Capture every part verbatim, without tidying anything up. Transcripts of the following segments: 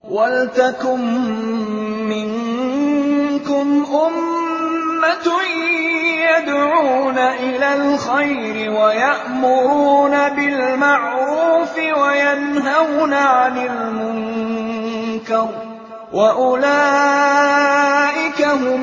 وَلْتَكُن مِّنكُمْ أُمَّةٌ يَدْعُونَ إِلَى الْخَيْرِ وَيَأْمُرُونَ بِالْمَعْرُوفِ وَيَنْهَوْنَ عَنِ الْمُنكَرِ ۚ وَأُولَٰئِكَ هُمُ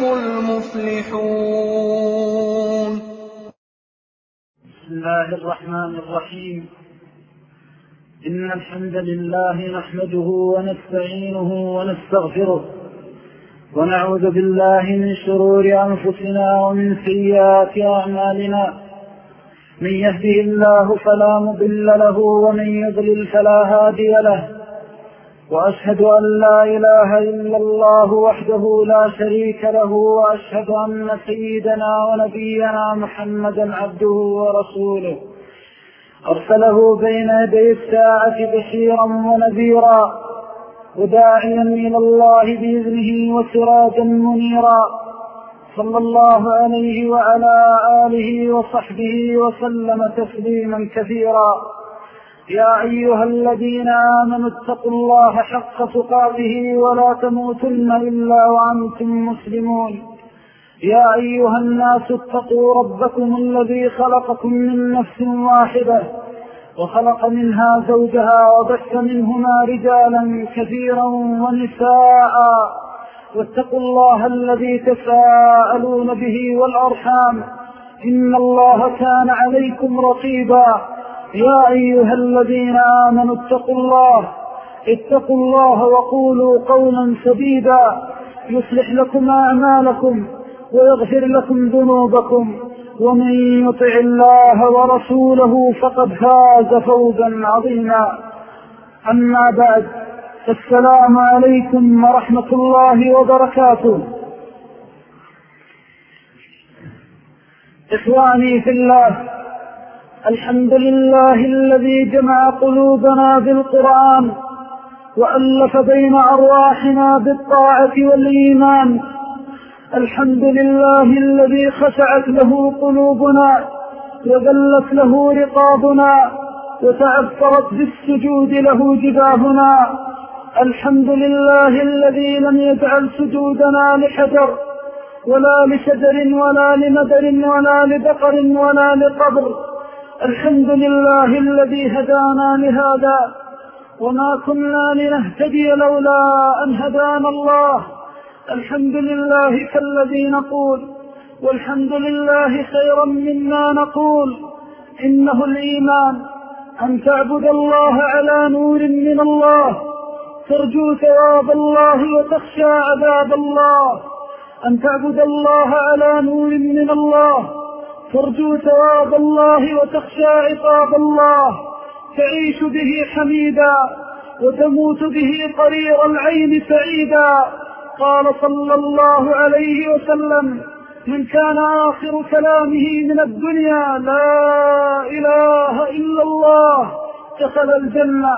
الْمُفْلِحُونَ. بسم الله الرحمن الرحيم. إن الحمد لله نحمده ونستعينه ونستغفره، ونعوذ بالله من شرور أنفسنا ومن سيئات أعمالنا. من يهده الله فلا مضل له، ومن يضلل فلا هادي له. وأشهد أن لا إله إلا الله وحده لا شريك له، وأشهد أن سيدنا ونبينا محمدا عبده ورسوله، أرسله بين يدي الساعة بشيرا ونذيرا، وداعيا إلى الله بإذنه وسراجا منيرا. صلى الله عليه وعلى آله وصحبه وسلم تسليما كثيرا. يا أيها الذين آمنوا اتقوا الله حق تقاته ولا تموتن إلا وأنتم مسلمون. يا أيها الناس اتقوا ربكم الذي خلقكم من نفس واحدة، وخلق منها زوجها، وبث منهما رجالا كثيرا ونساء، واتقوا الله الذي تساءلون به والأرحام، إن الله كان عليكم رقيبا. يا أيها الذين آمنوا اتقوا الله اتقوا الله وقولوا قولا سديدا، يصلح لكم أعمالكم ويغفر لكم ذنوبكم، ومن يطع الله ورسوله فقد فاز فوزا عظيما. أما بعد، فالسلام عليكم ورحمة الله وبركاته. إخواني في الله، الحمد لله الذي جمع قلوبنا بالقرآن، وألف بين أرواحنا بالطاعة والإيمان. الحمد لله الذي خشعت له قلوبنا، وذلت له رقابنا، وتعثرت بالسجود له جباهنا. الحمد لله الذي لم يجعل سجودنا لحجر ولا لشجر ولا لمدر ولا لبقر ولا لقبر. الحمد لله الذي هدانا لهذا، وما كنا لنهتدي لولا أن هدانا الله. الحمد لله كالذي نقول، والحمد لله خيرا مما نقول. إنه الإيمان أن تعبد الله على نور من الله، ترجو ثواب الله وتخشى عذاب الله. أن تعبد الله على نور من الله، ترجو ثواب الله وتخشى عقاب الله، تعيش به حميدا وتموت به قرير العين سعيدا. قال صلى الله عليه وسلم: من كان آخر كلامه من الدنيا لا إله إلا الله دخل الجنة.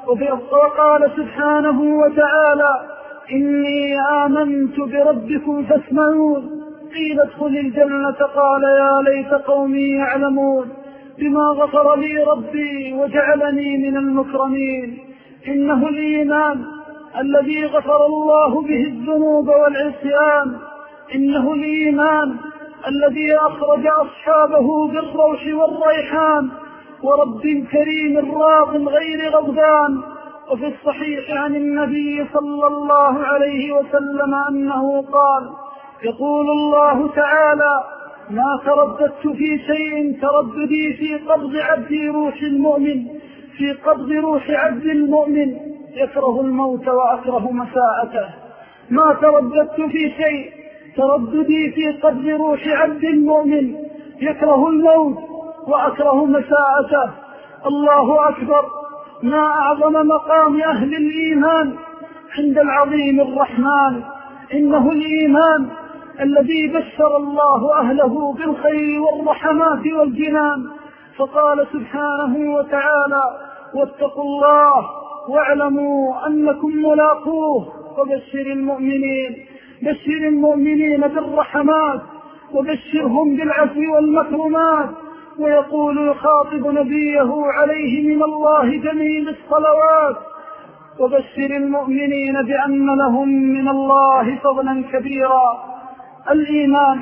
وقال سبحانه وتعالى: إني آمنت بربكم فاسمعون. قيل ادخل الجنة، قال يا ليت قومي يعلمون بما غفر لي ربي وجعلني من المكرمين. إنه الإيمان الذي غفر الله به الذنوب والعصيان. إنه الإيمان الذي أخرج أصحابه بالروح والريحان، ورب كريم راض غير غضبان. وفي الصحيح عن النبي صلى الله عليه وسلم أنه قال: يقول الله تعالى: ما ترددت في شيء ترددي في قبض عبد روح المؤمن في قبض روح عبد المؤمن يكره الموت وأكره مساءته. ما ترددت في شيء ترددي في قبض روح عبد المؤمن يكره الموت وأكره مساءته. الله أكبر. ما أعظم مقام أهل الإيمان عند العظيم الرحمن. إنه الإيمان الذي بشر الله أهله بالخير والرحمات والجنان، فقال سبحانه وتعالى: واتقوا الله واعلموا أنكم ملاقوه وبشر المؤمنين. بشر المؤمنين بالرحمات، وبشرهم بالعفو والمكرمات. ويقول يخاطب نبيه عليه من الله جميل الصلوات: وبشر المؤمنين بأن لهم من الله فضلا كبيرا. الإيمان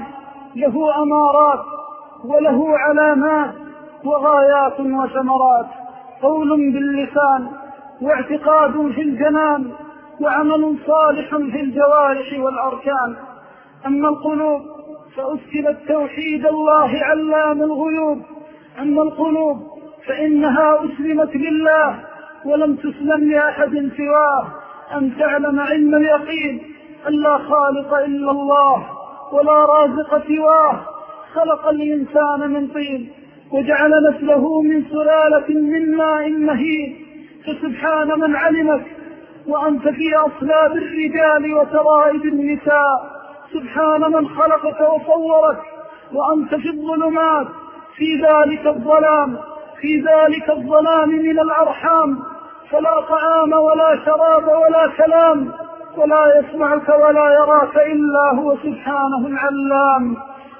له أمارات وله علامات وغايات وثمرات، قول باللسان واعتقاد في الجنان وعمل صالح في الجوارح والأركان. أما القلوب فأسكبت توحيد الله علام الغيوب. أما القلوب فإنها أسلمت لله ولم تسلم لأحد سواه، أن تعلم علم اليقين أن لا خالق إلا الله ولا رازق سواه. خلق الإنسان من طين وجعل نسله من سلالة من ماء مهين، فسبحان من علمك وأنت في أصلاب الرجال وترائب النساء. سبحان من خلقك وصورك وأنت في الظلمات، في ذلك الظلام في ذلك الظلام من الأرحام، فلا طعام ولا شراب ولا كلام، ولا يسمعك ولا يراك إلا هو سبحانه العلام.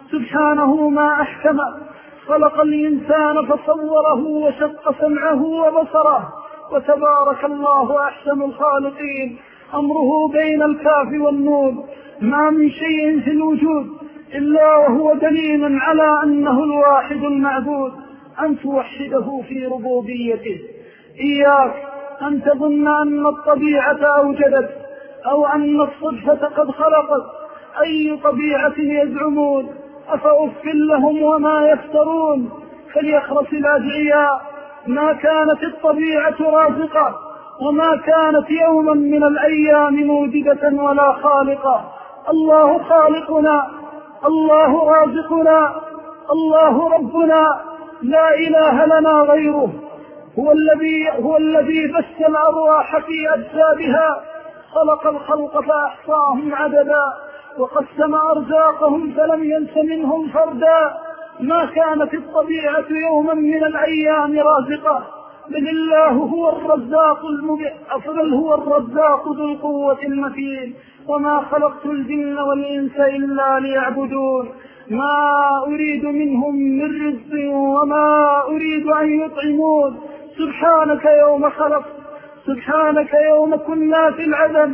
سبحانه ما أحكم، خلق الإنسان فصوره وشق سمعه وبصره، وتبارك الله أحسن الخالقين. أمره بين الكاف والنون، ما من شيء في الوجود إلا وهو دليل على أنه الواحد المعبود، أن توحده في ربوبيته. إياك أن تظن أن الطبيعة أوجدت أو أن الصدفة قد خلقت. أي طبيعة يزعمون؟ أفأف لهم وما يفترون. فليخرس الأدعياء، ما كانت الطبيعة رازقة وما كانت يوما من الأيام موجدة ولا خالقة. الله خالقنا، الله رازقنا، الله ربنا، لا إله لنا غيره. هو الذي هو الذي بث الأرواح في أجسادها، خلق الخلق فأحصاهم عددا، وقسم أرزاقهم فلم ينس منهم فردا. ما كانت الطبيعة يوما من الأيام رازقة، بل الله هو الرزاق المبين، بل هو الرزاق ذو القوة المتين. وما خلقت الجن والإنس إلا ليعبدون، ما أريد منهم من رزق وما أريد أن يطعمون. سبحانك يوم خلقت، سبحانك يوم كنا في العدم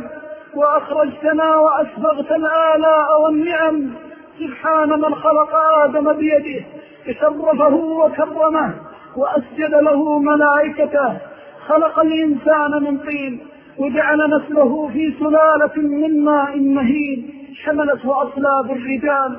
وأخرجتنا وأسبغت الآلاء والنعم. سبحان من خلق آدم بيده، شرفه وكرمه وأسجد له ملائكته. خلق الإنسان من طين وجعل نسله في سلالة من ماء مهين، حملته أصلاب الرجال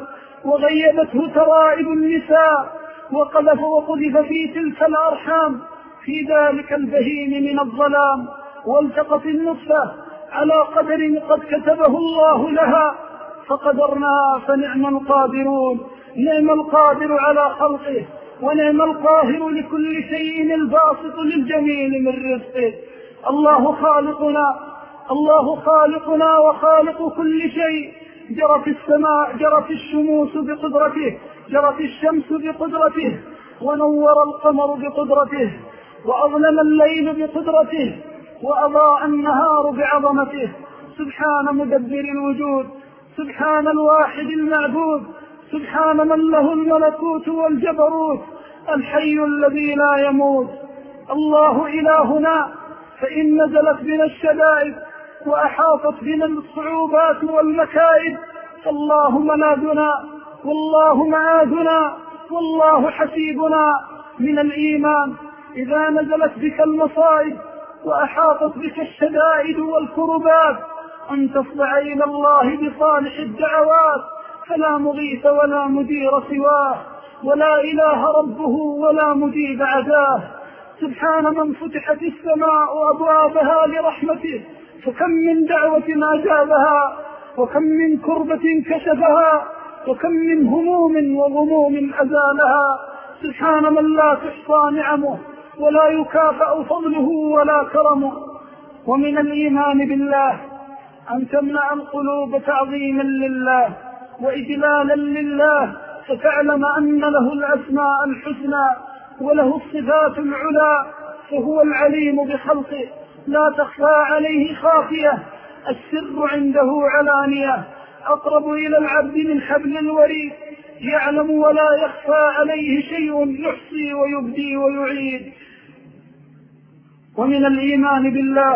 وغيبته ترائب النساء، وقذف وقذف في تلك الأرحام في ذلك البهيم من الظلام. والتقت النطفة على قدر قد كتبه الله لها، فقدرنا فنعم القادرون. نعم القادر على خلقه ونعم القاهر لكل شيء، الباسط للجميل من رزقه. الله خالقنا، الله خالقنا وخالق كل شيء. جرت السماء، جرت الشموس بقدرته، جرت الشمس بقدرته، ونور القمر بقدرته، وأظلم الليل بقدرته، وأضاء النهار بعظمته. سبحان مدبر الوجود، سبحان الواحد المعبود، سبحان من له الملكوت والجبروت، الحي الذي لا يموت. الله إلهنا، فإن نزلت بنا الشدائد وأحاطت بنا الصعوبات والمكائد، فالله ملاذنا والله معاذنا والله حسيبنا. من الإيمان إذا نزلت بك المصائب وأحاطت بك الشدائد والكربات أن تصدع إلى الله بصالح الدعوات، فلا مغيث ولا مدير سواه، ولا إله ربه ولا مجيب عداه. سبحان من فتحت السماء أبوابها لرحمته، فكم من دعوة أجابها، وكم من كربة كشفها، وكم من هموم وغموم أزالها. سبحان من لا تحصى نعمه ولا يكافأ فضله ولا كرمه. ومن الإيمان بالله أن تمنع القلوب تعظيما لله وإجلالا لله، فتعلم أن له الأسماء الحسنى وله الصفات العلى، فهو العليم بخلقه، لا تخفى عليه خافية، السر عنده علانية، أقرب إلى العبد من حبل الوريد، يعلم ولا يخفى عليه شيء، يحصي ويبدي ويعيد. ومن الإيمان بالله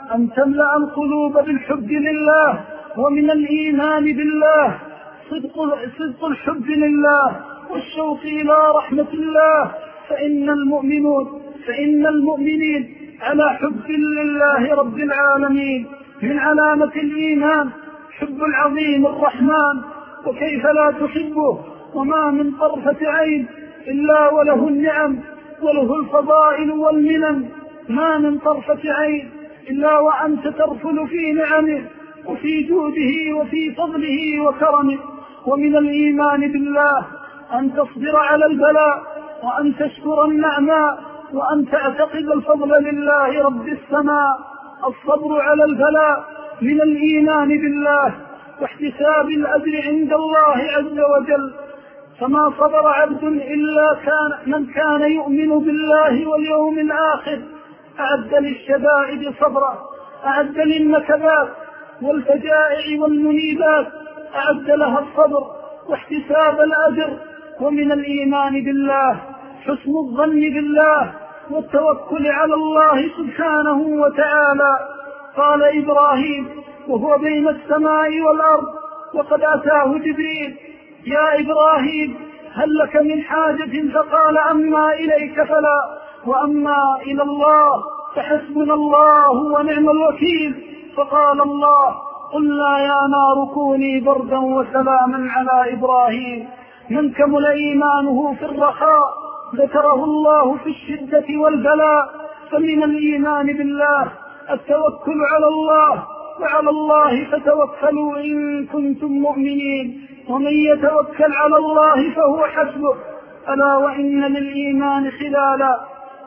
أن تملأ القلوب بالحب لله، ومن الإيمان بالله صدق, صدق الحب لله والشوق إلى رحمة الله، فإن المؤمنون فإن المؤمنين على حب لله رب العالمين. من علامة الإيمان حب العظيم الرحمن، وكيف لا تحبه؟ وما من طرفة عين إلا وله النعم وله الفضائل والمنن، ما من طرفة عين إلا وأنت ترفل في نعمه وفي جوده وفي فضله وكرمه. ومن الإيمان بالله أن تصبر على البلاء، وأن تشكر النعماء، وأن تعتقد الفضل لله رب السماء. الصبر على البلاء من الإيمان بالله واحتساب الأجر عند الله عز وجل. فما صبر عبد إلا كان من كان يؤمن بالله واليوم الآخر أعد للشدائد صبرا، أعد للنكبات والفجائع والمنيبات أعد لها الصبر واحتساب الأجر. ومن الإيمان بالله حسن الظن بالله والتوكل على الله سبحانه وتعالى. قال إبراهيم وهو بين السماء والأرض وقد أتاه جبريل: يا إبراهيم هل لك من حاجة؟ فقال: أما إليك فلا، وأما إلى الله فحسبنا الله ونعم الوكيل. فقال الله: قلنا يا نار كوني بردا وسلاما على إبراهيم. من كمل إيمانه في الرخاء ذكره الله في الشدة والبلاء. فمن الإيمان بالله التوكل على الله، وعلى الله فتوكلوا إن كنتم مؤمنين، ومن يتوكل على الله فهو حسبه. ألا وإن للإيمان خلالا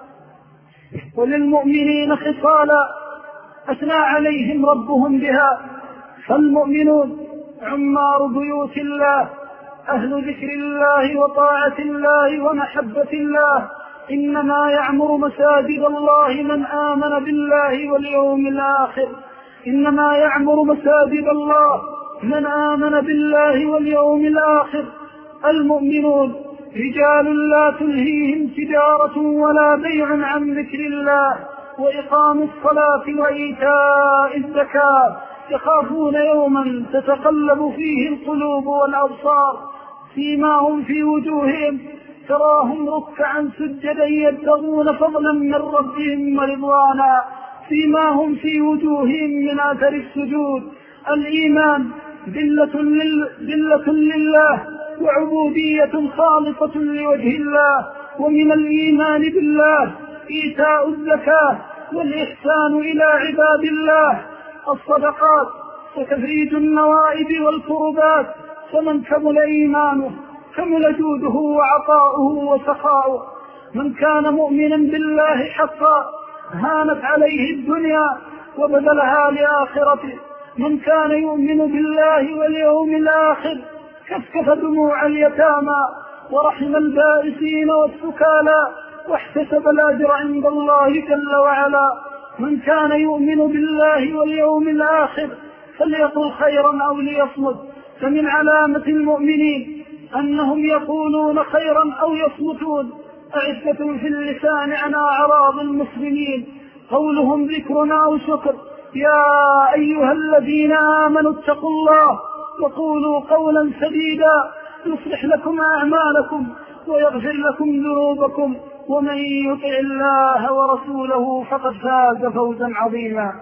وللمؤمنين خصالا أثنى عليهم ربهم بها. فالمؤمنون عمار بيوت الله، أهل ذكر الله وطاعة الله ومحبة الله. إنما يعمر مساجد الله من آمن بالله واليوم الآخر، إنما يعمر مساجد الله من آمن بالله واليوم الآخر. المؤمنون رجال لا تلهيهم تجارة ولا بيع عن ذكر الله وإقام الصلاة وإيتاء الزكاة، يخافون يوما تتقلب فيه القلوب والأبصار. سيماهم في وجوههم تراهم ركعا سجدا يبتغون فضلا من ربهم ورضوانا، سيماهم في وجوههم من أثر السجود. الإيمان ذلة لل... لله وعبودية خالصة لوجه الله. ومن الإيمان بالله إيتاء الزكاة والإحسان إلى عباد الله، الصدقات وتفريج النوائب والكربات. فمن كمل إيمانه كمل جوده وعطاؤه وسخاؤه. من كان مؤمنا بالله حقا هانت عليه الدنيا وبذلها لآخرته. من كان يؤمن بالله واليوم الآخر كفكف دموع اليتامى ورحم البائسين والسكالى واحتسب الأجر عند الله جل وعلا. من كان يؤمن بالله واليوم الآخر فليقل خيرا أو ليصمت. فمن علامة المؤمنين أنهم يقولون خيرا أو يصمتون، أعفة في اللسان عن أعراض المسلمين، قولهم ذكرنا أو شكر. يا أيها الذين آمنوا اتقوا الله وقولوا قولا سديدا يصلح لكم أعمالكم ويغفر لكم ذنوبكم، ومن يطع الله ورسوله فقد فاز فوزا عظيما.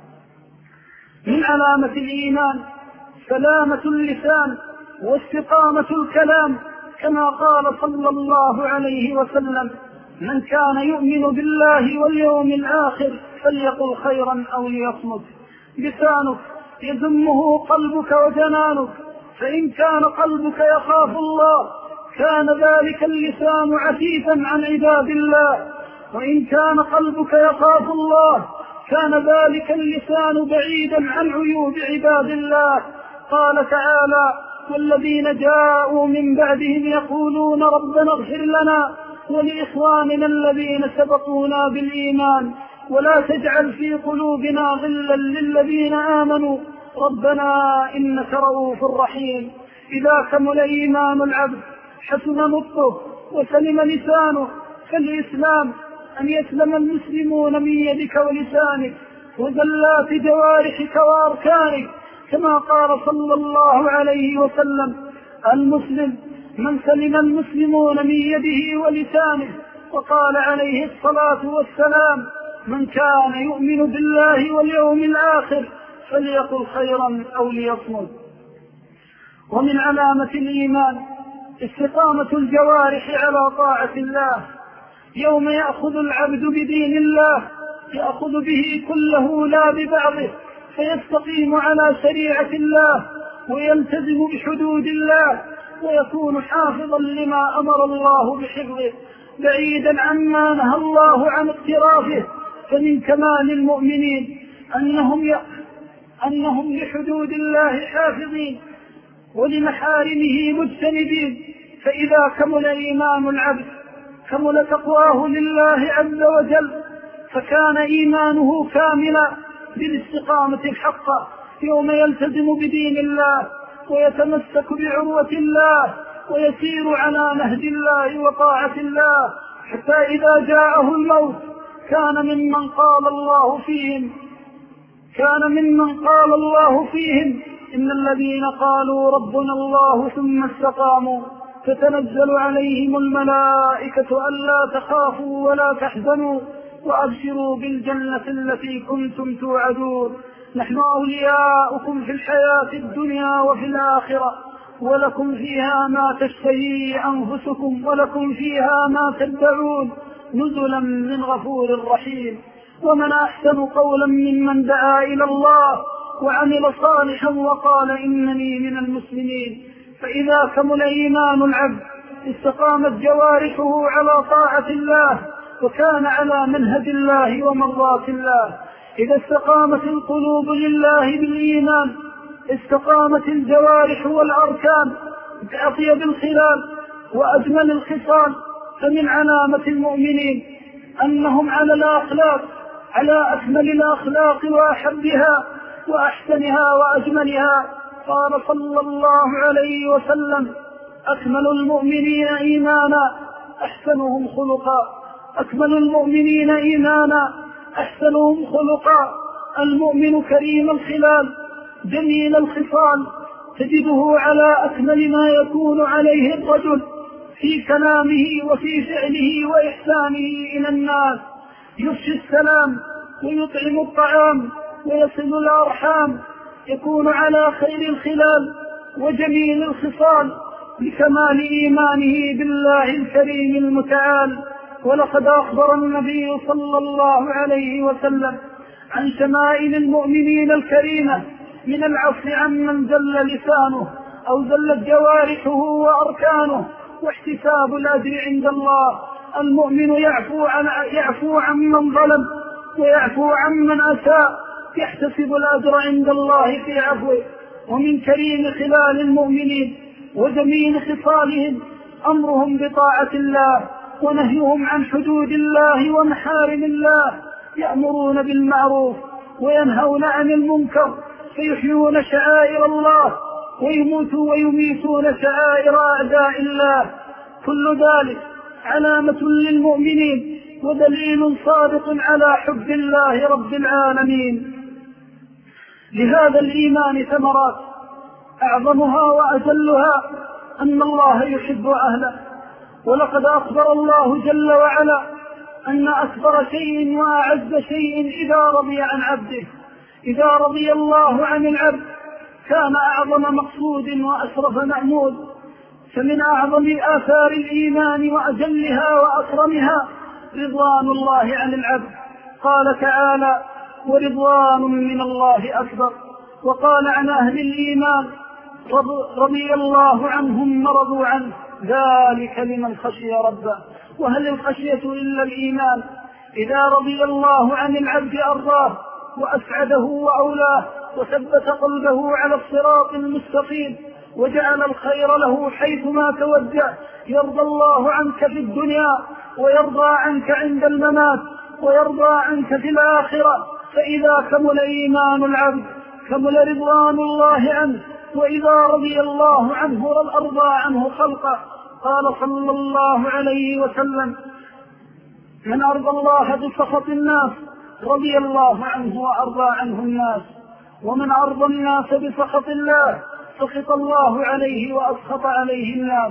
من علامة الإيمان سلامة اللسان واستقامة الكلام، كما قال صلى الله عليه وسلم: من كان يؤمن بالله واليوم الآخر فليقل خيرا أو ليصمت. لسانك يذمه قلبك وجنانك، فإن كان قلبك يخاف الله كان ذلك اللسان عفيفا عن عباد الله، وإن كان قلبك يخاف الله كان ذلك اللسان بعيدا عن عيوب عباد الله. قال تعالى: والذين جاءوا من بعدهم يقولون ربنا اغفر لنا ولإخواننا الذين سبقونا بالإيمان ولا تجعل في قلوبنا غلا للذين آمنوا ربنا إنك رؤوف رحيم. إذا كمل إيمان العبد حسن نطقه وسلم لسانه. فالإسلام أن يسلم المسلمون من يدك ولسانك، وزلات جوارحك وأركانك، كما قال صلى الله عليه وسلم: المسلم من سلم المسلمون من يده ولسانه. وقال عليه الصلاة والسلام: من كان يؤمن بالله واليوم الآخر فليقل خيرا أو ليصمت. ومن علامة الإيمان استقامة الجوارح على طاعة الله. يوم يأخذ العبد بدين الله يأخذ به كله لا ببعضه، فيستقيم على شريعة الله ويلتزم بحدود الله ويكون حافظا لما أمر الله بحفظه، بعيدا عما نهى الله عن اقترافه. فمن كمال المؤمنين أنهم, ي... أنهم لحدود الله حافظين ولمحارمه مجتنبين. فإذا كمل إيمان العبد كمل تقواه لله عز وجل، فكان إيمانه كاملا بالاستقامة الحقة يوم يلتزم بدين الله ويتمسك بعروة الله ويسير على نهج الله وطاعة الله، حتى إذا جاءه الموت كان ممن قال الله فيهم كان ممن قال الله فيهم إن الذين قالوا ربنا الله ثم استقاموا تتنزل عليهم الملائكة ألا تخافوا ولا تحزنوا وأبشروا بالجنة التي كنتم توعدون، نحن أولياؤكم في الحياة الدنيا وفي الآخرة، ولكم فيها ما تشتهي أنفسكم ولكم فيها ما تدعون، نزلا من غفور رحيم. ومن أحسن قولا ممن دعا إلى الله وعمل صالحا وقال إنني من المسلمين. فإذا كمل إيمان العبد استقامت جوارحه على طاعة الله وكان على منهج الله ومرضات الله. إذا استقامت القلوب لله بالإيمان استقامت الجوارح والأركان بأطيب الخلال وأجمل الخصال. فمن علامة المؤمنين أنهم على الأخلاق على أكمل الأخلاق وأحبها وأحسنها وأجملها. قال صلى الله عليه وسلم: أكمل المؤمنين إيمانا أحسنهم خلقا. أكمل المؤمنين إيمانا أحسنهم خلقا. المؤمن كريم الخلال جميل الخصال، تجده على أكمل ما يكون عليه الرجل في كلامه وفي فعله وإحسانه إلى الناس، يفشي السلام ويطعم الطعام ويصل الأرحام، يكون على خير الخلال وجميل الخصال بكمال إيمانه بالله الكريم المتعال. ولقد أخبر النبي صلى الله عليه وسلم عن شمائل المؤمنين الكريمة من العفو عمن زل لسانه أو زلت جوارحه وأركانه واحتساب الأجر عند الله. المؤمن يعفو عن يعفو عمن ظلم ويعفو عمن أساء، يحتسب الأجر عند الله في عفوه. ومن كريم خلال المؤمنين وجميل خصالهم أمرهم بطاعة الله ونهيهم عن حدود الله ومحارم الله، يأمرون بالمعروف وينهون عن المنكر، فيحيون شعائر الله ويموتوا ويميتون شعائر أعداء الله. كل ذلك علامة للمؤمنين ودليل صادق على حب الله رب العالمين. لهذا الإيمان ثمرات أعظمها وأجلها أن الله يحب أهله. ولقد أخبر الله جل وعلا أن أكبر شيء وأعز شيء إذا رضي عن عبده. إذا رضي الله عن العبد كان أعظم مقصود وأشرف مأمول. فمن أعظم آثار الإيمان وأجلها وأكرمها رضوان الله عن العبد. قال تعالى: ورضوان من الله أكبر. وقال عن أهل الإيمان: رضي الله عنهم ورضوا عنه ذلك لمن خشي ربه. وهل الخشية إلا الإيمان؟ إذا رضي الله عن العبد أرضاه وأسعده وأولاه وثبت قلبه على الصراط المستقيم وجعل الخير له حيثما توجه. يرضى الله عنك في الدنيا ويرضى عنك عند الممات ويرضى عنك في الآخرة. فإذا كمل إيمان العبد كمل رضوان الله عنه. وإذا رضي الله عنه أرضى عنه خلقه. قال صلى الله عليه وسلم: من أرضى الله بسخط الناس رضي الله عنه وأرضى عنه الناس، ومن أرضى الناس بسخط الله سخط الله عليه وأسخط عليه الناس.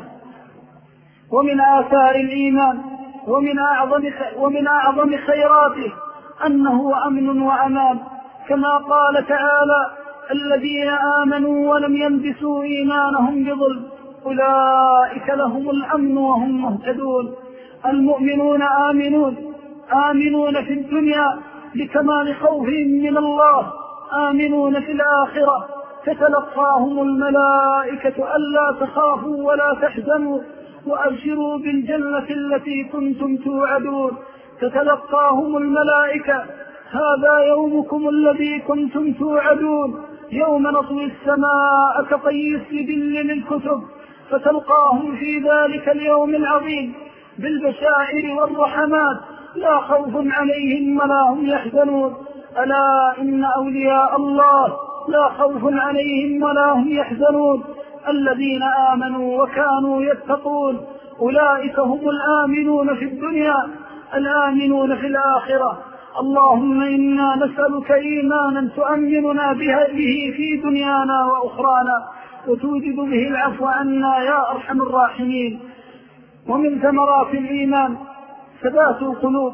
ومن آثار الإيمان ومن أعظم ومن أعظم خيراته أنه أمن وأمان، كما قال تعالى: الذين آمنوا ولم يلبسوا إيمانهم بظلم أولئك لهم الأمن وهم مهتدون. المؤمنون آمنون آمنون في الدنيا بكمال خوفهم من الله، آمنون في الآخرة تتلقاهم الملائكة ألا تخافوا ولا تحزنوا وأبشروا بالجنة التي كنتم توعدون. تتلقاهم الملائكة: هذا يومكم الذي كنتم توعدون، يوم نطوي السماء كطي السجل للكتب، فتلقاهم في ذلك اليوم العظيم بالبشائر والرحمات، لا خوف عليهم ولا هم يحزنون. ألا إن أولياء الله لا خوف عليهم ولا هم يحزنون، الذين آمنوا وكانوا يتقون، أولئك هم الآمنون في الدنيا الآمنون في الآخرة. اللهم إنا نسألك إيمانا تؤمننا به في دنيانا وأخرانا وتوجد به العفو عنا يا أرحم الراحمين. ومن ثمرات الإيمان ثبات القلوب،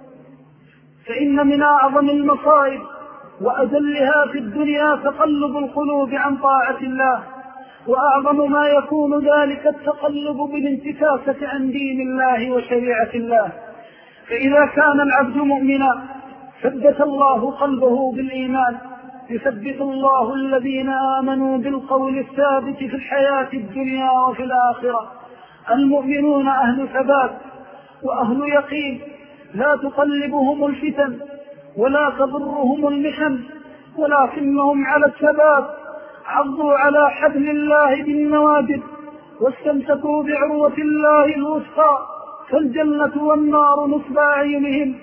فإن من أعظم المصائب وأذلها في الدنيا تقلب القلوب عن طاعة الله، وأعظم ما يكون ذلك التقلب بالانتكاسة عن دين الله وشريعة الله. فإذا كان العبد مؤمنا ثبت الله قلبه بالإيمان، يثبت الله الذين آمنوا بالقول الثابت في الحياة الدنيا وفي الآخرة. المؤمنون أهل ثبات وأهل يقين، لا تقلبهم الفتن ولا تضرهم المحن، ولكنهم على الثبات عضوا على حبل الله بالنواجذ واستمسكوا بعروة الله الوثقى، فالجنة والنار نصب أعينهم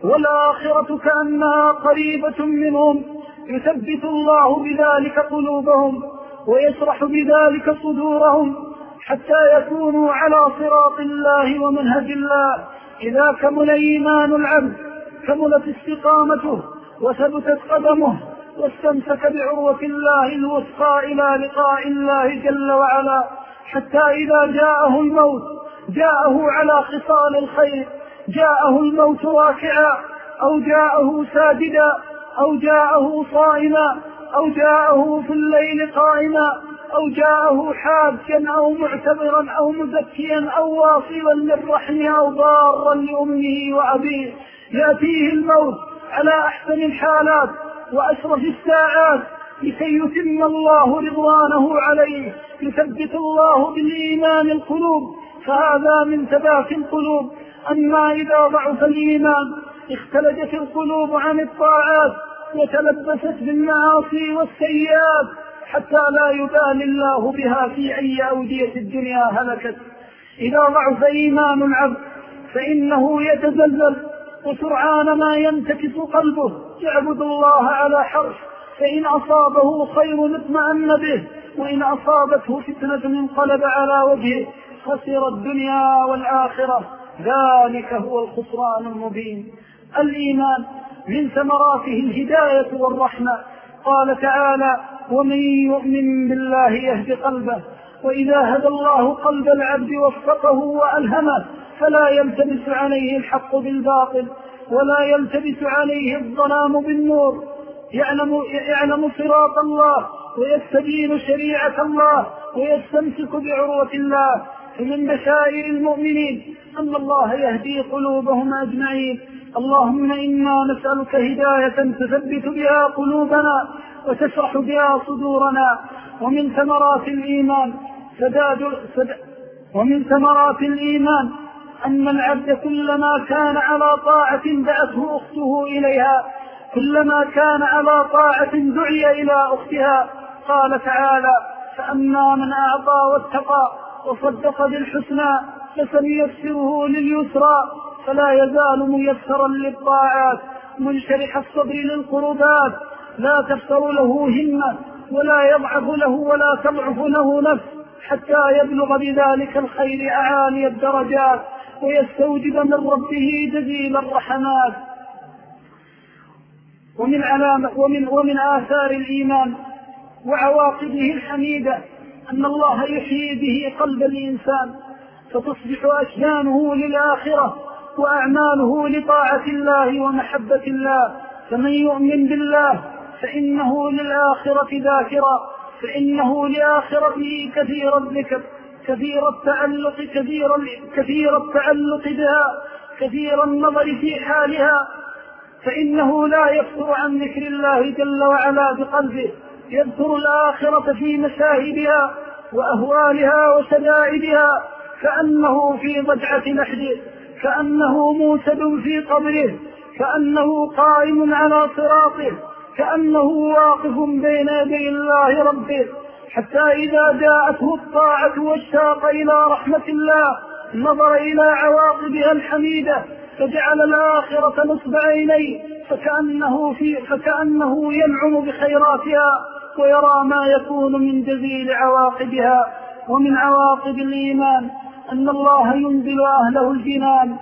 والآخرة كأنها قريبة منهم. يثبت الله بذلك قلوبهم ويشرح بذلك صدورهم حتى يكونوا على صراط الله ومنهج الله. إذا كمل إيمان العبد كملت استقامته وثبتت قدمه واستمسك بعروة الله الوثقى إلى لقاء الله جل وعلا، حتى إذا جاءه الموت جاءه على خصال الخير، جاءه الموت راكعا أو جاءه ساجدا أو جاءه صائما أو جاءه في الليل قائما أو جاءه حاجا أو معتبرا أو مزكيا أو واصلا للرحم أو ضارا لأمه وأبيه، يأتيه الموت على أحسن الحالات وأشرف الساعات لكي يتم الله رضوانه عليه. يثبت الله بالإيمان القلوب، فهذا من ثبات القلوب. أما إذا ضعف الإيمان اختلجت القلوب عن الطاعات وتلبست بالمعاصي والسيئات حتى لا يبالي الله بها في أي أودية الدنيا هلكت. إذا ضعف إيمان العبد فإنه يتزلزل، وسرعان ما ينتكس قلبه يعبد الله على حرف، فإن أصابه خير اطمأن به، وإن أصابته فتنة انقلب على وجهه، خسر الدنيا والآخرة، ذلك هو الخسران المبين. الإيمان من ثمراته الهداية والرحمة، قال تعالى: ومن يؤمن بالله يهد قلبه. وإذا هدى الله قلب العبد وفقه وألهمه فلا يلتبس عليه الحق بالباطل ولا يلتبس عليه الظلام بالنور، يعلم, يعلم صراط الله ويستبين شريعة الله ويستمسك بعروة الله. فمن بشائر المؤمنين أن الله يهدي قلوبهم أجمعين. اللهم إنا نسألك هداية تثبت بها قلوبنا وتشرح بها صدورنا. ومن ثمرات الإيمان سداد سداد ومن ثمرات الإيمان أن العبد كلما كان على طاعة دعته أخته إليها، كلما كان على طاعة دعي إلى أختها. قال تعالى: فأما من أعطى واتقى وصدق بالحسنى فسنيسره لليسرى، فلا يزال ميسرا للطاعات منشرح الصدر للقربات، لا تفتر له همة ولا يضعف له ولا تضعف له نفس، حتى يبلغ بذلك الخير أعالي الدرجات ويستوجب من ربه جزيل الرحمات. ومن علامة ومن, ومن آثار الإيمان وعواقبه الحميدة أن الله يحيي به قلب الإنسان فتصبح أشجانه للآخرة وأعماله لطاعة الله ومحبة الله. فمن يؤمن بالله فإنه للآخرة ذاكرا، فإنه لآخرته كثير الذكر، كثير التعلق كثير, كثير التعلق بها، كثير النظر في حالها، فإنه لا يفتر عن ذكر الله جل وعلا بقلبه، يذكر الآخرة في مشاهدها وأهوالها وشدائدها كأنه في ضجعة نحره، كأنه موسد في قبره، كأنه قائم على صراطه، كأنه واقف بين يدي الله ربه، حتى إذا جاءته الطاعة واشتاق إلى رحمة الله نظر إلى عواقبها الحميدة فجعل الآخرة نصب عينيه فكأنه, في فكأنه ينعم بخيراتها ويرى ما يكون من جزيل عواقبها. ومن عواقب الإيمان أن الله ينزل أهله الجنان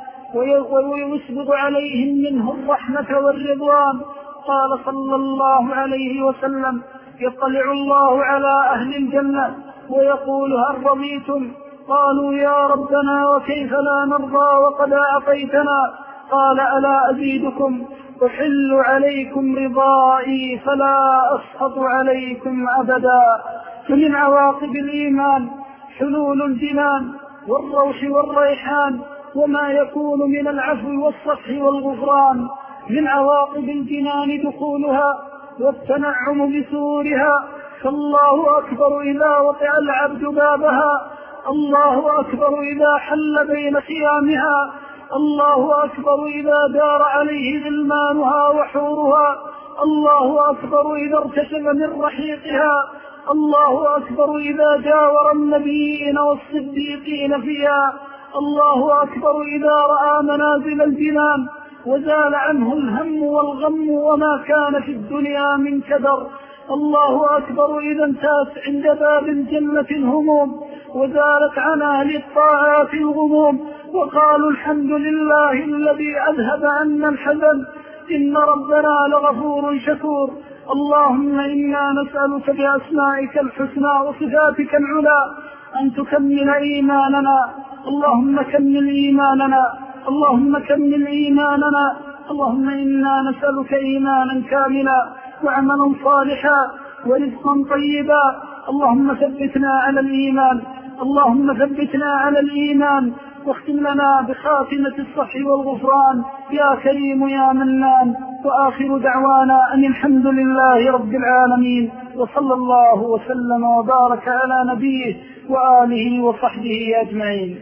ويسبغ عليهم منه الرحمة والرضوان. قال صلى الله عليه وسلم: يطلع الله على أهل الجنة ويقول: هل رضيتم؟ قالوا: يا ربنا وكيف لا نرضى وقد أعطيتنا؟ قال: ألا أزيدكم؟ أحل عليكم رضائي فلا أسخط عليكم أبدا. فمن عواقب الإيمان حلول الجنان والروح والريحان وما يكون من العفو والصفح والغفران. من عواقب الجنان دخولها والتنعم بسورها، فالله أكبر إذا وطئ العبد بابها، الله أكبر إذا حل بين خيامها، الله أكبر إذا دار عليه غلمانها وحورها، الله أكبر إذا ارتشف من رحيقها، الله أكبر إذا جاور النبيين والصديقين فيها، الله أكبر إذا رأى منازل الجنان وزال عنه الهم والغم وما كان في الدنيا من كدر، الله أكبر إذا انتاس عند باب الجنة الهموم وزالت عن أهل الطاعات الغموم وقالوا: الحمد لله الذي أذهب عنا الحزن إن ربنا لغفور شكور. اللهم إنا نسألك بأسمائك الحسنى وصفاتك العلى أن تكمل إيماننا، اللهم كمل إيماننا، اللهم كمل إيماننا، اللهم إنا نسألك إيمانا كاملا وعملا صالحا ورزقا طيبا. اللهم ثبتنا على الإيمان، اللهم ثبتنا على الإيمان واختم لنا بخاتمة الصح والغفران يا كريم يا منان. وآخر دعوانا أن الحمد لله رب العالمين، وصلى الله وسلم وبارك على نبيه وآله وصحبه أجمعين.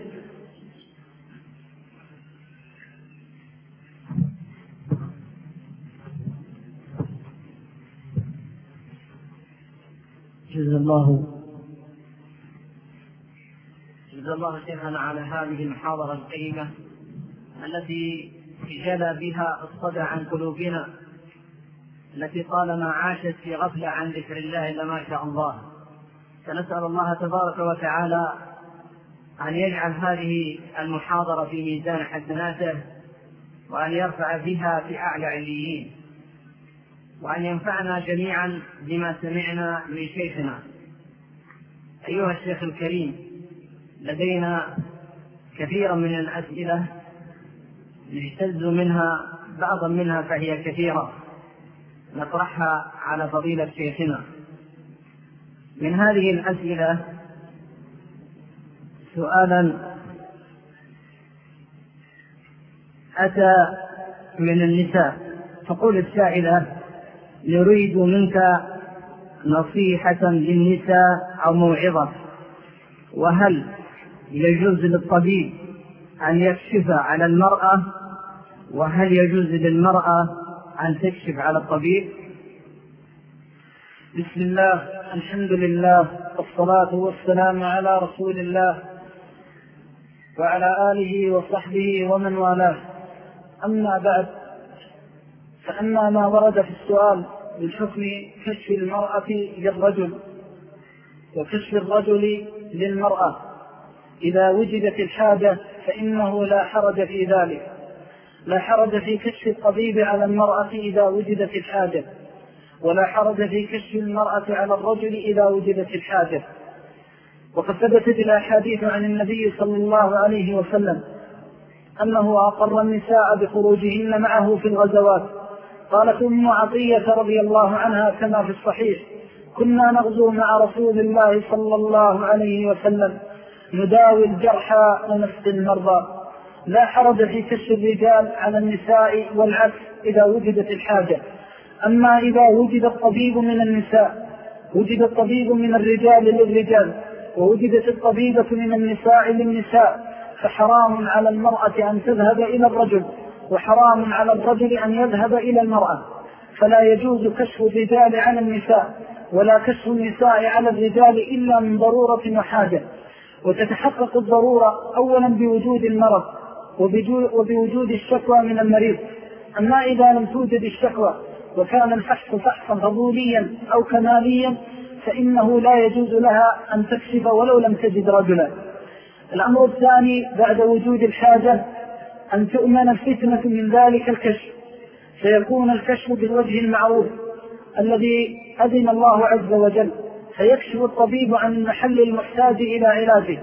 جزا الله جزا الله شيخنا على هذه المحاضرة القيمة التي جلى بها الصدى عن قلوبنا التي طالما عاشت في غفلة عن ذكر الله إلا ما شاء الله. فنسأل الله تبارك وتعالى أن يجعل هذه المحاضرة في ميزان حسناته وأن يرفع بها في أعلى عليين، وأن ينفعنا جميعا بما سمعنا من شيخنا. أيها الشيخ الكريم، لدينا كثيرا من الأسئلة نجتز منها بعضا منها فهي كثيرة نطرحها على فضيلة شيخنا. من هذه الأسئلة سؤالا أتى من النساء، تقول السائلة: نريد منك نصيحة للنساء أو موعظة، وهل يجوز للطبيب أن يكشف على المرأة، وهل يجوز للمرأة أن تكشف على الطبيب؟ بسم الله، الحمد لله، والصلاة والسلام على رسول الله وعلى آله وصحبه ومن والاه. أما بعد، فأما ما ورد في السؤال من حكم كشف المرأة للرجل وكشف الرجل للمرأة إذا وجدت الحاجة فإنه لا حرج في ذلك. لا حرج في كشف الطبيب على المرأة إذا وجدت الحاجة، ولا حرج في كشف المرأة على الرجل إذا وجدت الحاجة. وقد ثبتت الأحاديث عن النبي صلى الله عليه وسلم أنه أقر النساء بخروجهن معه في الغزوات. قالت أم عطية رضي الله عنها كما في الصحيح: كنا نغزو مع رسول الله صلى الله عليه وسلم نداوي الجرحى ونسقي المرضى. لا حرج في كشف الرجال على النساء والعكس إذا وجدت الحاجة. أما إذا وجد الطبيب من النساء، وجد الطبيب من الرجال للرجال، ووجدت الطبيبة من النساء للنساء، فحرام على المرأة أن تذهب إلى الرجل، وحرام على الرجل أن يذهب إلى المرأة. فلا يجوز كشف الرجال على النساء ولا كشف النساء على الرجال إلا من ضرورة وحاجة. وتتحقق الضرورة أولا بوجود المرض وبوجود الشكوى من المريض. أما إذا لم توجد الشكوى وكان الفحص فحصا فضوليا أو كماليا فإنه لا يجوز لها أن تكشف ولو لم تجد رجلا. الأمر الثاني بعد وجود الحاجة أن تؤمن الفتنة من ذلك الكشف، فيكون الكشف بالوجه المعروف الذي أذن الله عز وجل، فيكشف الطبيب عن المحل المحتاج إلى علاجه،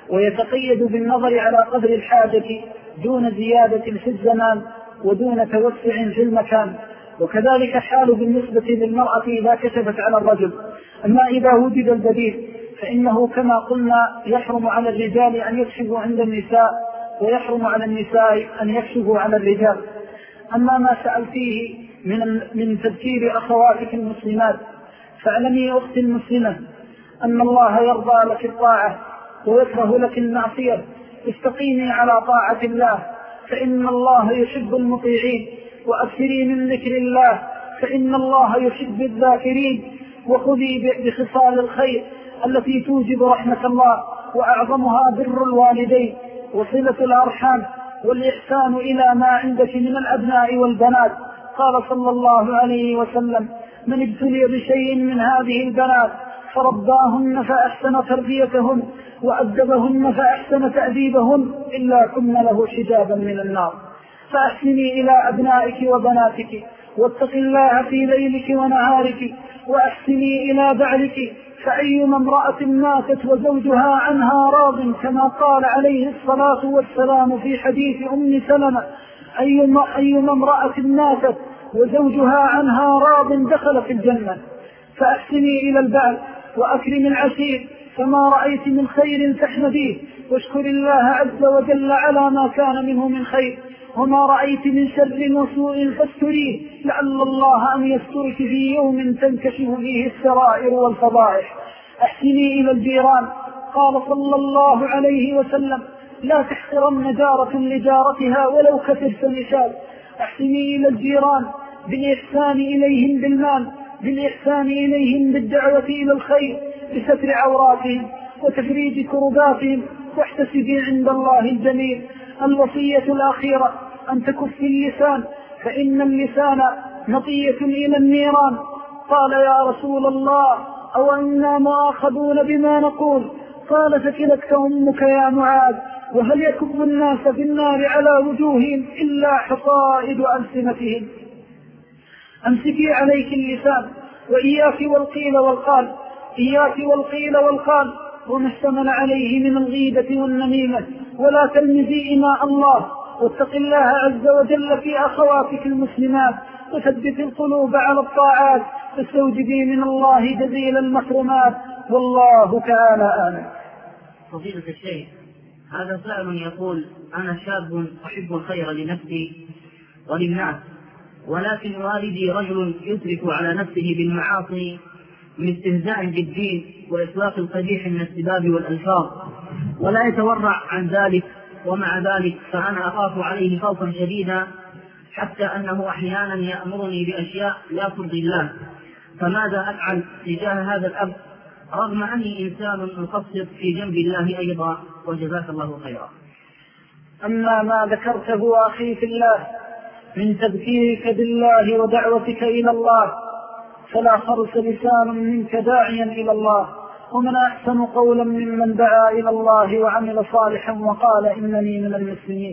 ويتقيد بالنظر على قدر الحاجة دون زيادة في الزمان ودون توسع في المكان. وكذلك الحال بالنسبة للمرأة إذا كشفت على الرجل. أما إذا وجد البديل فإنه كما قلنا يحرم على الرجال أن يكشفوا عند النساء، ويحرم على النساء أن يكشفوا على الرجال. أما ما سألتيه من من تذكير أخواتك المسلمات، فاعلمي أختي المسلمة أن الله يرضى لك الطاعة ويكره لك المعصية. استقيمي على طاعة الله فإن الله يحب المطيعين، وأكثري من ذكر الله فإن الله يحب الذاكرين. وخذي بخصال الخير التي توجب رحمة الله، وأعظمها بر الوالدين وصلة الأرحام والإحسان إلى ما عندك من الأبناء والبنات. قال صلى الله عليه وسلم: من ابتلي بشيء من هذه البنات فرباهن فأحسن تربيتهن وأدبهن فأحسن تأديبهن إلا كن له حجابا من النار. فأحسني إلى أبنائك وبناتك، واتق الله في ليلك ونهارك، وأحسني إلى بعلك، فأيما امرأة ماتت وزوجها عنها راض، كما قال عليه الصلاة والسلام في حديث أم سلمة: أيما, أيما امرأة ماتت وزوجها عنها راض دخلت الجنة. فأحسني إلى البعل وأكرم العشير، فما رأيت من خير تحمديه، واشكر الله عز وجل على ما كان منه من خير، وما رأيت من شر وسوء فاستريه، لعل الله أن يسترك في يوم تنكشف فيه السرائر والفضائح. أحسني إلى الجيران. قال صلى الله عليه وسلم: لا تحقرن جارة لجارتها ولو كثرت نشاد. أحسني إلى الجيران بالإحسان إليهم بالمال، بالإحسان إليهم بالدعوة إلى الخير، بستر عوراتهم وتفريج كرباتهم، واحتسبي عند الله الجميل. الوصية الأخيرة أن تكف اللسان، فإن اللسان مطية إلى النيران. قال: يا رسول الله، أو أننا مؤاخذون بما نقول؟ قال: ثكلتك أمك يا معاذ، وهل يكب الناس في النار على وجوههم إلا حصائد ألسنتهم. أمسكي عليك اللسان، وإياك والقيل والقال، إياك والقيل والقال وما اشتمل عليه من الغيبة والنميمة، ولا تلمزي إماء الله. واتق الله عز وجل في أخواتك المسلمات، وثبت القلوب على الطاعات، واستوجبي من الله جزيل المكرمات، والله تعالى آمين. فضيلة الشيخ، هذا سائل يقول: أنا شاب أحب الخير لنفسي وللناس، ولكن والدي رجل يترك على نفسه بالمعاصي من استهزاء بالدين وإطلاق القبيح من السباب والألفاظ، ولا يتورع عن ذلك، ومع ذلك فأنا أخاف عليه خوفا شديدا، حتى أنه أحيانا يأمرني بأشياء لا ترضي الله. فماذا أفعل تجاه هذا الأب رغم أني إنسان مقصر في جنب الله أيضا؟ وجزاك الله خيرا. أما ما ذكرته أخي في الله من تذكيرك بالله ودعوتك إلى الله فلا خرس لسان منك داعيا إلى الله، ومن أحسن قولا ممن دعا إلى الله وعمل صالحا وقال إنني من المسلمين.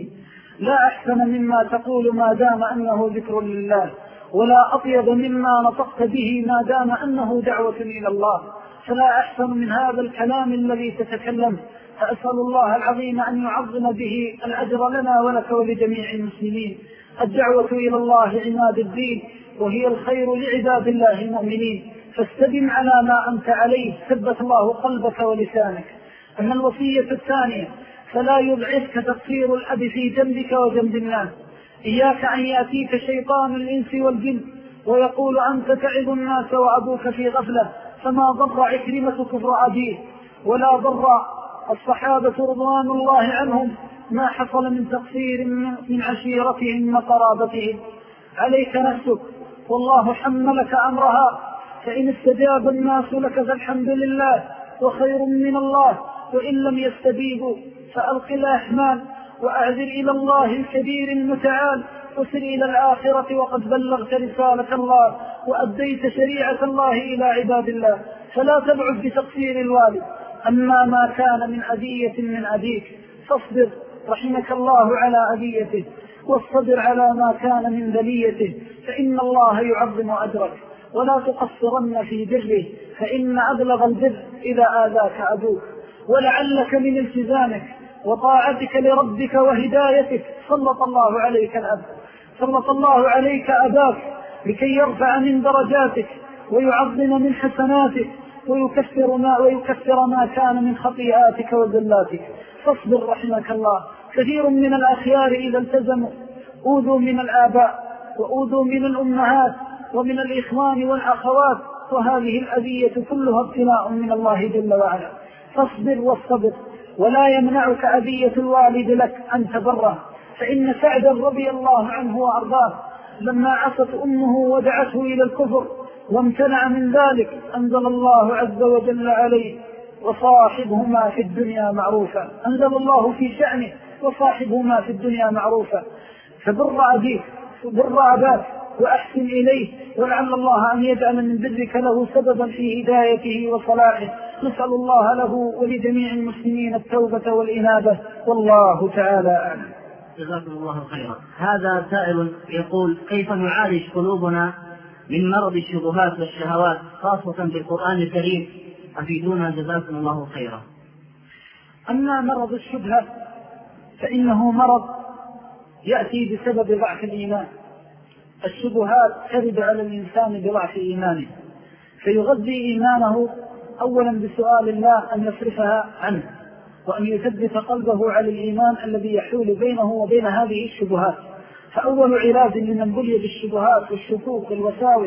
لا أحسن مما تقول ما دام أنه ذكر لله، ولا أطيب مما نطقت به ما دام أنه دعوة إلى الله. فلا أحسن من هذا الكلام الذي تتكلم. فأسأل الله العظيم أن يعظم به الأجر لنا ولك ولجميع المسلمين. الدعوة إلى الله عماد الدين، وهي الخير لعباد الله المؤمنين، فاستدم على ما أنت عليه ثبت الله قلبك ولسانك. أما الوصية الثانية فلا يضعفك تقصير الأب في جنبك وجنب الناس. إياك أن يأتيك شيطان الإنس والجن ويقول أنت تعظ الناس وأبوك في غفلة، فما ضر عكرمة كفر أبيه ولا ضر الصحابة رضوان الله عنهم ما حصل من تقصير من عشيرتهم وقرابتهم. عليك نفسك، والله حملك أمرها، فإن استجاب الناس لك فالحمد لله وخير من الله، وإن لم يستجيبوا فألق الأحمال وأعذر إلى الله الكبير المتعال، وسر إلى الآخرة وقد بلغت رسالة الله وأديت شريعة الله إلى عباد الله، فلا تبعد بتقصير الوالد. أما ما كان من أذية من أبيك فاصبر رحمك الله على أذيته، واصبر على ما كان من ذليته، فإن الله يعظم أجرك. ولا تقصرن في بره، فإن أبلغ البر إذا آذاك أبوك. ولعلك من التزامك وطاعتك لربك وهدايتك سلط الله عليك الأب، سلط الله عليك أباك لكي يرفع من درجاتك ويعظم من حسناتك ويكفر ما, ويكفر ما كان من خطيئاتك وذلاتك. فاصبر رحمك الله. كثير من الأخيار إذا التزموا أوذوا من الآباء وأوذوا من الأمهات ومن الإخوان والأخوات، وهذه الأذية كلها ابتلاء من الله جل وعلا. فاصبر والصبر، ولا يمنعك أذية الوالد لك أن تبره، فإن سعدا رضي الله عنه وأرضاه لما عصت أمه ودعته إلى الكفر وامتنع من ذلك أنزل الله عز وجل عليه وصاحبهما في الدنيا معروفا. أنزل الله في شأنه وصاحبهما في الدنيا معروفا. فبر أبيك وبر أباك وأحسن إليه، ولعل الله أن يجعل من برك له سببا في هدايته وصلاحه. نسأل الله له ولجميع المسلمين التوبة والإنابة، والله تعالى أعلم. جزاكم الله خيرا. هذا سائل يقول: كيف نعالج قلوبنا من مرض الشبهات والشهوات خاصة بالقرآن الكريم؟ أفيدونا جزاكم الله خيرا. أما مرض الشبهة فإنه مرض يأتي بسبب ضعف الإيمان. الشبهات ترد على الإنسان بضعف إيمانه، فيغذي إيمانه أولا بسؤال الله أن يصرفها عنه، وأن يثبت قلبه على الإيمان الذي يحول بينه وبين هذه الشبهات. فأول علاج لمن بلي بالشبهات والشكوك والوساوس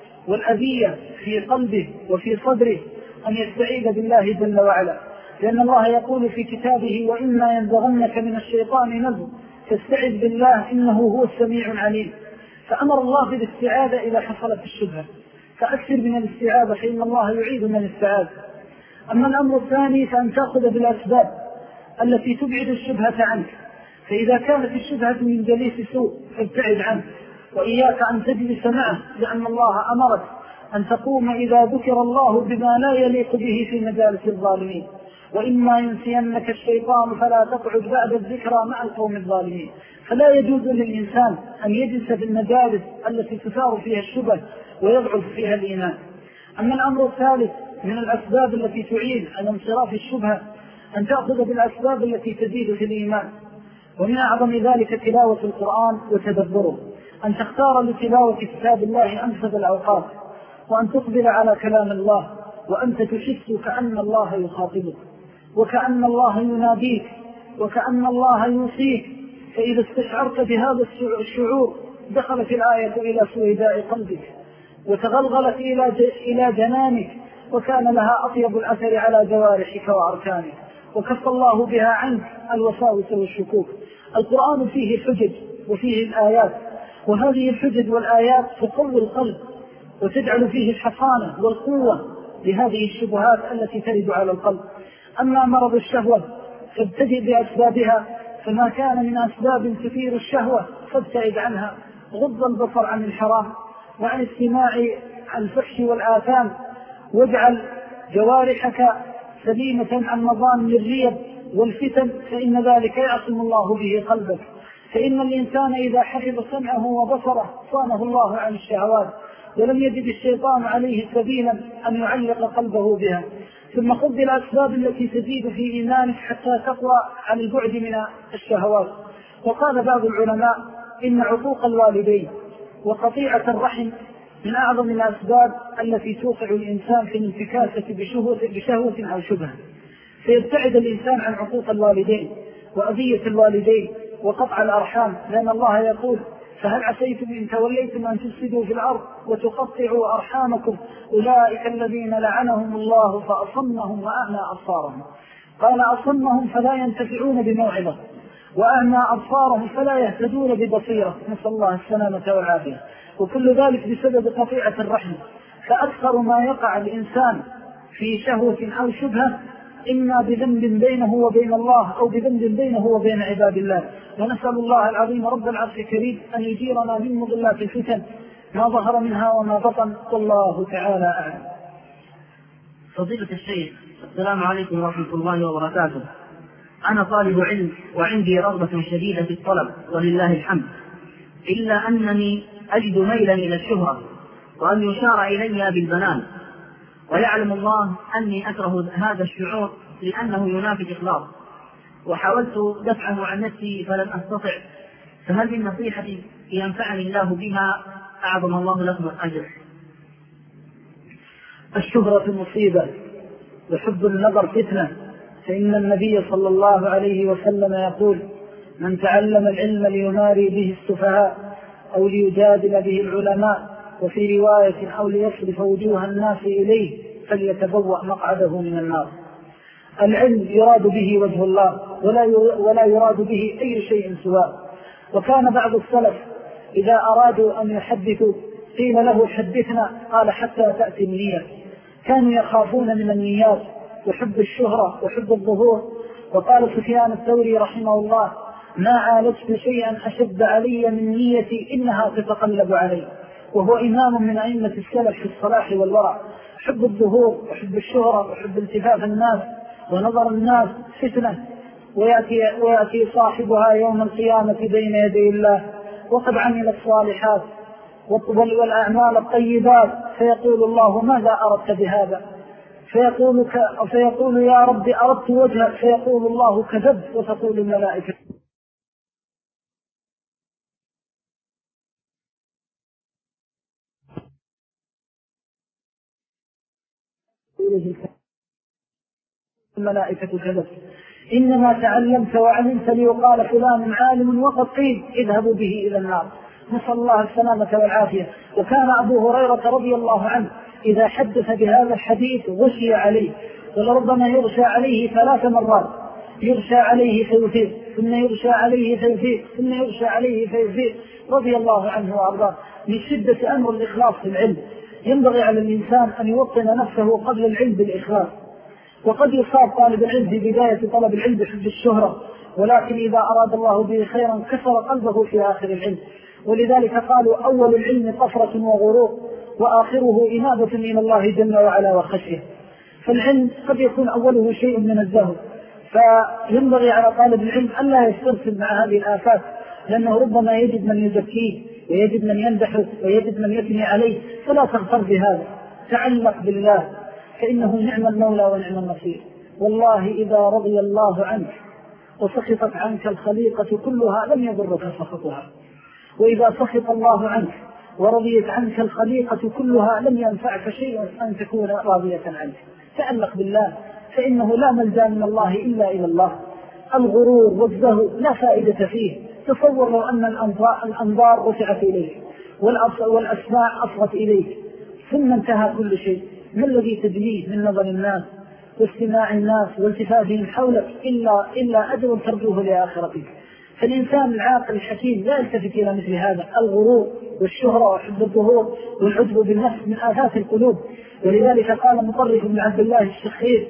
والأذية في قلبه وفي صدره أن يستعيذ بالله جل وعلا، لأن الله يقول في كتابه: وإما ينزغنك من الشيطان نزغ فاستعذ بالله إنه هو السميع العليم. فأمر الله بالاستعاذة إذا حصلت الشبهة، فأكثر من الاستعاذة فإن الله يعيذ من الاستعاذة. أما الأمر الثاني فأن تأخذ بالأسباب التي تبعد الشبهة عنك، فإذا كانت الشبهة من جليس سوء فابتعد عنه، وإياك أن تجلس معه، لأن الله أمرك أن تقوم إذا ذكر الله بما لا يليق به في مجالس الظالمين. وإما ينسينك الشيطان فلا تقعد بعد الذكرى مع القوم الظالمين. فلا يجوز للإنسان أن يجلس في المجالس التي تثار فيها الشبه ويضعف فيها الإيمان. أما الأمر الثالث من الأسباب التي تعين على انصراف الشبهة أن تأخذ بالأسباب التي تزيد في الإيمان، ومن أعظم ذلك تلاوة القرآن وتدبره. أن تختار لتلاوة كتاب الله أنسب الأوقات، وأن تقبل على كلام الله وأنت تحس كأن الله يخاطبك وكأن الله يناديك وكأن الله يوصيك. فإذا استشعرت بهذا الشعور دخلت الآية إلى سويداء قلبك وتغلغلت إلى جنانك، وكان لها أطيب الأثر على جوارحك وأركانك، وكف الله بها عنك الوساوس والشكوك. القرآن فيه الحجج وفيه الآيات، وهذه الحجج والآيات تقوي القلب وتجعل فيه الحصانة والقوة لهذه الشبهات التي ترد على القلب. أما مرض الشهوة فابتدئ بأسبابها، فما كان من أسباب تثير الشهوة فابتعد عنها. غض البصر عن الحرام وعن استماع الفحش والآثام، واجعل جوارحك سليمة عن مظان الريب والفتن، فإن ذلك يعصم الله به قلبك. فإن الإنسان إذا حفظ سمعه وبصره صانه الله عن الشهوات، ولم يجد الشيطان عليه سبيلا أن يعلق قلبه بها. ثم خذ الأسباب التي تزيد في إيمانك حتى تقوى عن البعد من الشهوات. وقال بعض العلماء إن عقوق الوالدين وقطيعة الرحم من أعظم الأسباب التي توقع الإنسان في الانتكاسة بشهوة أو شبهة، فيبتعد الإنسان عن عقوق الوالدين وأذية الوالدين وقطع الأرحام، لأن الله يقول: فهل عسيتم إن توليتم أن تفسدوا في الأرض وتقطعوا أرحامكم أولئك الذين لعنهم الله فأصمهم وأعمى أبصارهم. قال: أصمهم فلا ينتفعون بموعظة، وأعمى أبصارهم فلا يهتدون ببصيرة، نسأل الله السلامة والعافية. وكل ذلك بسبب قطيعة الرحم. فأكثر ما يقع الإنسان في شهوة أو شبهة إما بذنب بينه وبين الله أو بذنب بينه وبين عباد الله. ونسأل الله العظيم رب العرش الكريم أن يجيرنا من مضلات الفتن ما ظهر منها وما بطن، والله تعالى أعلم. فضيلة الشيخ، السلام عليكم ورحمة الله وبركاته. أنا طالب علم وعندي رغبة شديدة في الطلب ولله الحمد، إلا أنني أجد ميلا إلى الشهرة وأن يشار إلي بالبنان، ويعلم الله أني أكره هذا الشعور لأنه ينافي الإخلاص، وحاولت دفعه عن نفسي فلم أستطع، فهل من نصيحة ينفعني الله بها أعظم الله لكم الأجر؟ الشهرة مصيبة وحب النظر فتنة، فإن النبي صلى الله عليه وسلم يقول: من تعلم العلم ليماري به السفهاء أو ليجادل به العلماء، وفي رواية أو ليصرف وجوه الناس إليه فليتبوأ مقعده من النار. العلم يراد به وجه الله ولا يراد به أي شيء سواه. وكان بعض السلف إذا أرادوا أن يحدثوا قيل له: حدثنا، قال: حتى تأتي النية. كانوا يخافون من النيات وحب الشهرة وحب الظهور. وقال سفيان الثوري رحمه الله: ما عالجت شيئا أشد علي من نيتي إنها تتقلب علي. وهو إمام من أئمة السلف في الصلاح والورع. حب الظهور وحب الشهرة وحب التفاف الناس ونظر الناس فتنة، ويأتي, ويأتي صاحبها يوم القيامة بين يدي الله وقد عمل الصالحات والأعمال الطيبات، فيقول الله: ماذا أردت بهذا؟ فيقول, ك... فيقول: يا رب أردت وجهك. فيقول الله: كذبت. وتقول الملائكة: الملائكة كذبت. إنما تعلمت وعلمت ليقال فلان عالم وقد قيل اذهبوا به إلى النار، نسأل الله السلامة والعافية. وكان أبو هريرة رضي الله عنه إذا حدث بهذا الحديث غشي عليه، ولربما يغشى عليه ثلاث مرات، يغشى عليه فيفيق، ثم يغشى عليه فيفيق، ثم يغشى عليه فيفيق، رضي الله عنه وأرضاه. من شدة أمر الإخلاص في العلم، ينبغي على الإنسان أن يوطن نفسه قبل العلم بالإخلاص. وقد يصاب طالب العلم في بداية طلب العلم بحب الشهرة، ولكن إذا أراد الله به خيرا كسر قلبه في آخر العلم. ولذلك قالوا: أول العلم طفرة وغرور، وآخره إنابة إلى الله جل وعلا وخشيه. فالعلم قد يكون أوله شيء من الزهد، فينبغي على طالب العلم أن لا يسترسل مع هذه الآفات، لأنه ربما يجد من يزكيه ويجد من يمدحه ويجد من يثني عليه، فلا تغفر بهذا. تعلق بالله، فإنه نعم المولى ونعم النصير. والله إذا رضي الله عنك وسخطت عنك الخليقة كلها لم يضرك سخطها، وإذا سخط الله عنك ورضيت عنك الخليقة كلها لم ينفعك شيء أن تكون راضية عنك. تعلق بالله، فإنه لا ملجأ من الله إلا إلى الله. الغرور والزهو لا فائدة فيه. تصور لو أن الأنظار رفعت إليك والأسماع أصغت إليك ثم انتهى كل شيء، ما الذي تجليه من نظر الناس واستماع الناس والتفاتهم حولك إلا, إلا أجر ترجوه لآخرتك. فالإنسان العاقل الحكيم لا يلتفت إلى مثل هذا. الغرور والشهرة وحب الظهور والعجب بالنفس من آفات القلوب. ولذلك قال مطرف بن عبد الله الشخير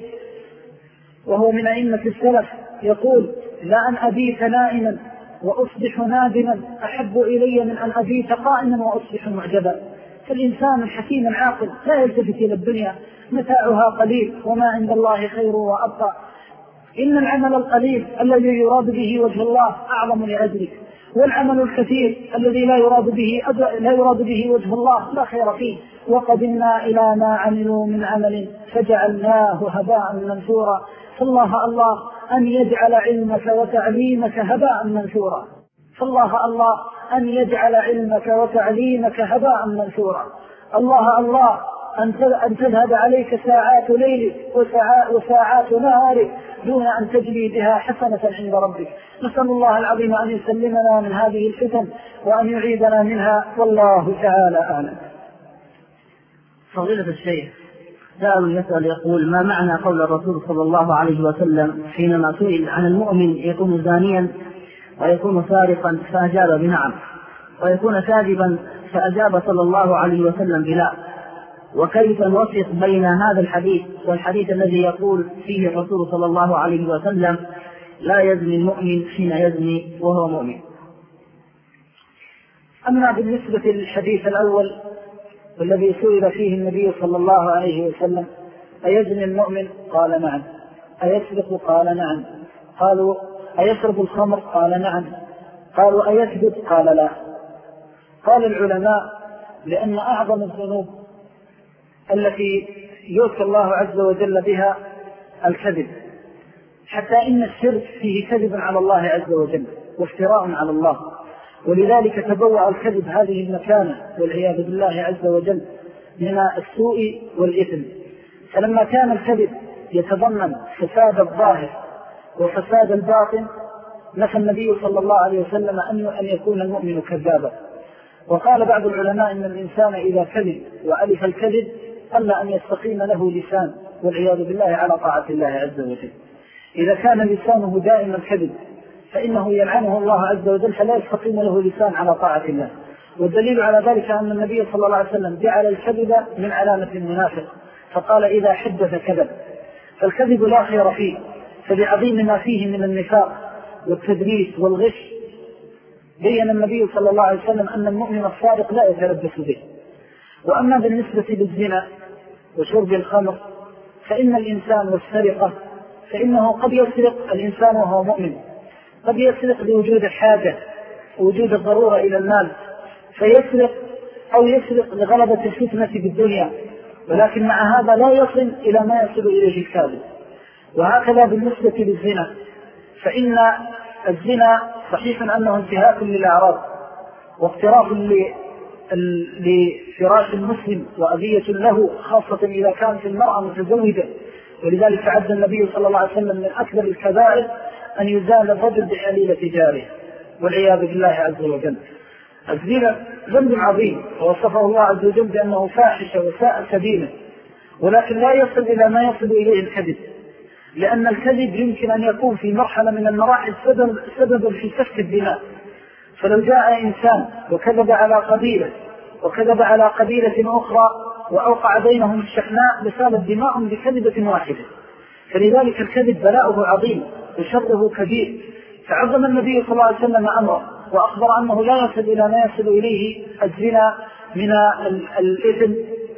وهو من أئمة السلف يقول: لا أن أبيت نائما وأصبح نادما أحب إلي من أن أبيت قائما وأصبح معجبا. فالإنسان الحكيم العاقل لا يلتفت إلى الدنيا، متاعها قليل وما عند الله خير وأبقى. إن العمل القليل الذي يراد به وجه الله أعظم لأجلك، والعمل الكثير الذي لا يراد به لا يراد به وجه الله لا خير فيه. وقدمنا إلى ما عملوا من عمل فجعلناه هباء منثورا. فالله الله أن يجعل علمك وتعليمك هباء منثورا، فالله الله أن يجعل علمك وتعليمك هباء منثورا. الله الله أن تذهب عليك ساعات ليلك وساعات نهارك دون أن تجري بها حسنة عند ربك. نسأل الله العظيم أن يسلمنا من هذه الفتن وأن يعيدنا منها، والله تعالى أعلم. فضيلة الشيخ، سائل يسأل يقول: ما معنى قول الرسول صلى الله عليه وسلم حينما سئل عن المؤمن يكون زانيا ويكون سارقا فأجاب بنعم، ويكون كاذبا فأجاب صلى الله عليه وسلم بلا؟ وكيف نوفق بين هذا الحديث والحديث الذي يقول فيه الرسول صلى الله عليه وسلم: لا يزني المؤمن حين يزني وهو مؤمن؟ أما بالنسبة للحديث الأول والذي سئل فيه النبي صلى الله عليه وسلم: أيزني المؤمن؟ قال نعم. أيسرق؟ قال نعم. قالوا: أيشرب الخمر؟ قال نعم. قالوا: أيسجد؟ قال لا. قال العلماء: لأن أعظم الذنوب التي يؤتى الله عز وجل بها الكذب، حتى إن الشرك فيه كذب على الله عز وجل وافتراء على الله، ولذلك تبوأ الكذب هذه المكانة والعياذ بالله عز وجل من السوء والإثم. فلما كان الكذب يتضمن فساد الظاهر وفساد الباطن، نفى النبي صلى الله عليه وسلم أن يكون المؤمن كذابا. وقال بعض العلماء إن الإنسان إذا كذب وألف الكذب ألا أن يستقيم له لسان والعياذ بالله على طاعة الله عز وجل. إذا كان لسانه دائما كذب فإنه يلعنه الله عز وجل، فلا يستقيم له لسان على طاعة الله. والدليل على ذلك أن النبي صلى الله عليه وسلم جعل الكذب من علامة المنافق، فقال: إذا حدث كذب. فالكذب لا خير فيه، فبعظيم ما فيه من النفاق والتدليس والغش بين النبي صلى الله عليه وسلم أن المؤمن الصادق لا يتلبس به. وأما بالنسبة للزنا وشرب الخمر فإن الإنسان والسرقة فإنه قد يسرق الإنسان وهو مؤمن، قد يسرق لوجود الحاجة ووجود الضرورة إلى المال فيسرق، أو يسرق لغلبة الفتنة بالدنيا، ولكن مع هذا لا يصل إلى ما يصل إليه الكاذب. وهكذا بالنسبة للزنا، فإن الزنا صحيح أنه انتهاك للأعراض واقتراف لفراش المسلم وأذية له، خاصة إذا كانت المرأة متزوجة. ولذلك عد النبي صلى الله عليه وسلم من أكبر الكبائر أن يزال الرجل بحليلة جاره والعياذ بالله عز وجل. الزنا ذنب عظيم ووصفه الله عز وجل بأنه فاحش وساء سبيله، ولكن لا يصل إلى ما يصل إليه الكذب، لأن الكذب يمكن أن يكون في مرحلة من المراحل سبب سببا في سفك الدماء. فلو جاء إنسان وكذب على قبيلة وكذب على قبيلة أخرى وأوقع بينهم الشحناء لسالت دماءهم بكذبة واحدة. فلذلك الكذب بلاؤه عظيم وشره كبير، فعظم النبي صلى الله عليه وسلم أمره وأخبر أنه لا يصل إلى ما يصل إليه الزنا من الإثم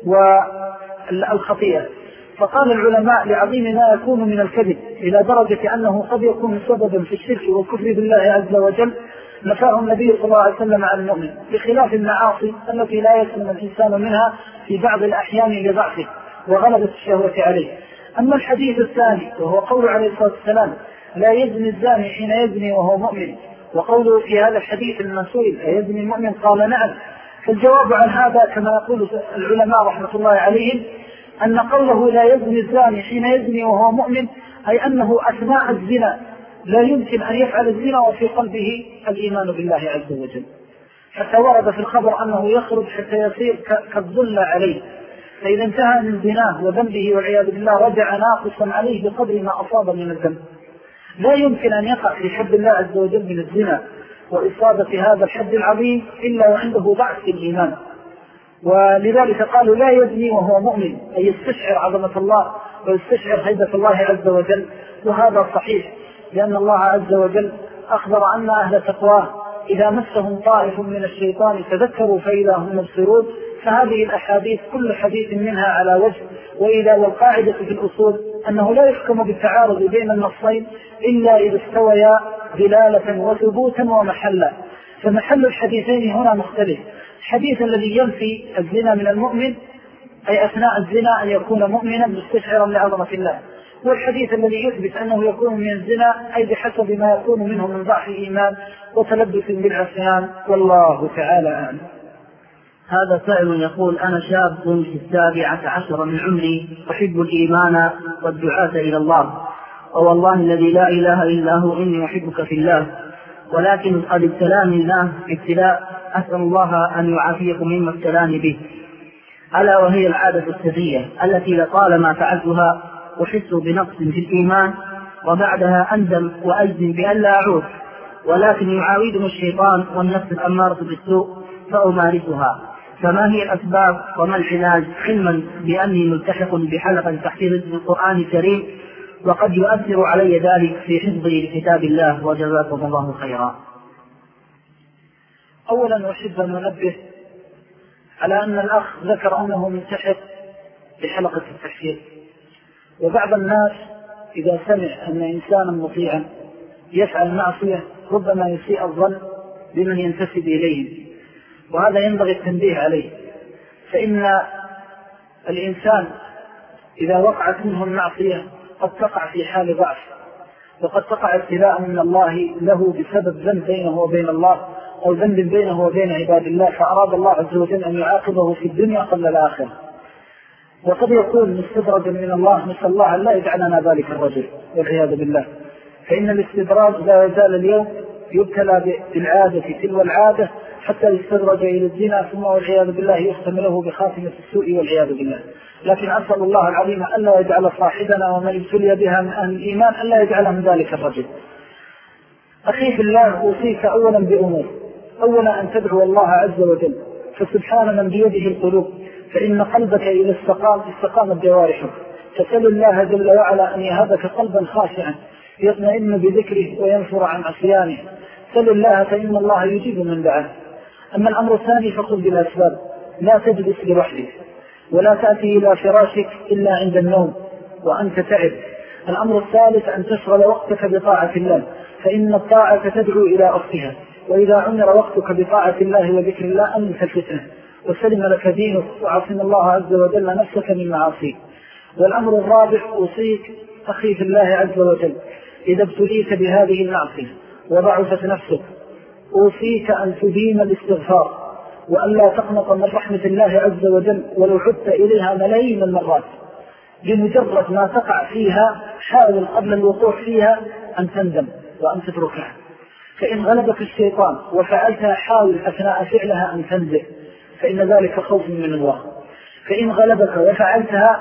والخطيئة. فقال العلماء: لعظيم ما يكون من الكذب إلى درجة أنه قد يكون سببا في الشرك والكفر بالله عز وجل، نفاه النبي صلى الله عليه وسلم عن المؤمن، بخلاف المعاصي التي لا يسلم الإنسان منها في بعض الأحيان لضعفه وغلبة الشهوة عليه. أما الحديث الثاني وهو قول عليه الصلاة والسلام: لا يزني الزاني حين يزني وهو مؤمن، وقوله في هذا الحديث المسؤول: أيزني المؤمن؟ قال نعم. فالجواب عن هذا كما يقول العلماء رحمة الله عليهم أن قوله لا يزني الزاني حين يزني وهو مؤمن أي أنه أثناء الزنا لا يمكن أن يفعل الزنا وفي قلبه الإيمان بالله عز وجل، حتى ورد في الخبر أنه يخرج حتى يصير كالظل عليه، فإذا انتهى من زناه وذنبه والعياذ بالله رجع ناقصا عليه بقدر ما أصاب من الذنب. لا يمكن أن يقع في حد الله عز وجل من الزنا وإصابة هذا الحد العظيم إلا وعنده ضعف في الإيمان. ولذلك قالوا لا يزني وهو مؤمن، أي يستشعر عظمة الله ويستشعر هيبة الله عز وجل. وهذا صحيح، لأن الله عز وجل أخبر أن أهل تقواه إذا مسهم طائف من الشيطان تذكروا فإذا هم مبصرون. فهذه الأحاديث كل حديث منها على وجه. وإذا والقاعدة في الأصول أنه لا يحكم بالتعارض بين النصين إلا إذا استويا دلالة وثبوتا ومحلا. فمحل الحديثين هنا مختلف. الحديث الذي ينفي الزنا من المؤمن أي أثناء الزنا أن يكون مؤمنا مستشعرا لعظمة الله، والحديث الذي يثبت أنه يكون من الزنا أي بحسب ما يكون منه من ضعف الإيمان وتلبس بالعصيان، والله تعالى أعلم. هذا سائل يقول: أنا شاب في السابعة عشر من عمري، أحب الإيمان والدعاة إلى الله، ووالله الذي لا إله إلا هو إني أحبك في الله، ولكن قد ابتلاني الله ابتلاء أسأل الله أن يعافيكم مما ابتلاني به، ألا وهي العادة السرية التي لطالما فعلتها أحس بنقص في الإيمان، وبعدها أندم وأجزم بأن لا أعود، ولكن يعاودني الشيطان والنفس الأمارة بالسوء فأمارسها. فما هي الأسباب وما العلاج، علما بأني ملتحق بحلقة تحفيظ القرآن الكريم وقد يؤثر علي ذلك في حفظي لكتاب الله، وجزاكم الله خيرا. أولا أحب أن ننبه على أن الأخ ذكر أنه ملتحق بحلقة التحفيظ، وبعض الناس إذا سمع أن إنسانا مطيعا يفعل معصية ربما يسيء الظن بمن ينتسب إليهم، وهذا ينبغي التنبيه عليه. فإن الإنسان إذا وقعت منه المعصية قد تقع في حال ضعف، وقد تقع ابتلاء من الله له بسبب ذنب بينه وبين الله أو ذنب بينه وبين عباد الله، فأراد الله عز وجل أن يعاقبه في الدنيا قبل الآخرة. وقد يكون مستدرجا من الله، نسأل الله أن لا يجعلنا ذلك الرجل والعياذ بالله. فإن الاستدراج لا يزال اليوم يبتلى بالعادة تلو العادة حتى يستدرج إلى الزنا، ثم والعياذ بالله يختم له بخاتمة السوء والعياذ بالله. لكن أسأل الله العظيم ألا يجعل صاحبنا ومن ابتلي بها من أهل الإيمان ألا يجعل من ذلك الرجل. أخي في الله، أوصيك أولا بأمور: أولا أن تدعو الله عز وجل، فسبحان من بيده القلوب، فإن قلبك إذا استقام استقامت جوارحك. فسل الله جل وعلا أن يهبك قلبا خاشعا يطمئن بذكره وينفر عن عصيانه. سل الله فإن الله يجيب من دعاه. أما الأمر الثاني فخذ بالأسباب، لا تجلس لوحدك ولا تأتي إلى فراشك إلا عند النوم وأنت تعب. الأمر الثالث أن تشغل وقتك بطاعة الله، فإن الطاعة تدعو إلى أختها، وإذا عمر وقتك بطاعة الله وذكر الله أمنت الفتنة وسلم لك دينك وعصم الله عز وجل نفسك من معاصيك. والأمر الرابع: أوصيك أخي في الله عز وجل إذا ابتليت بهذه المعصية وضعفت نفسك، أوصيك أن تدين الاستغفار وأن لا تقنط من رحمة الله عز وجل ولو عدت إليها ملايين المرات. بمجرد ما تقع فيها حاول قبل الوقوع فيها أن تندم وأن تتركها، فإن غلبك الشيطان وفعلتها حاول أثناء فعلها أن تنزع، فإن ذلك خوف من الله. فإن غلبك وفعلتها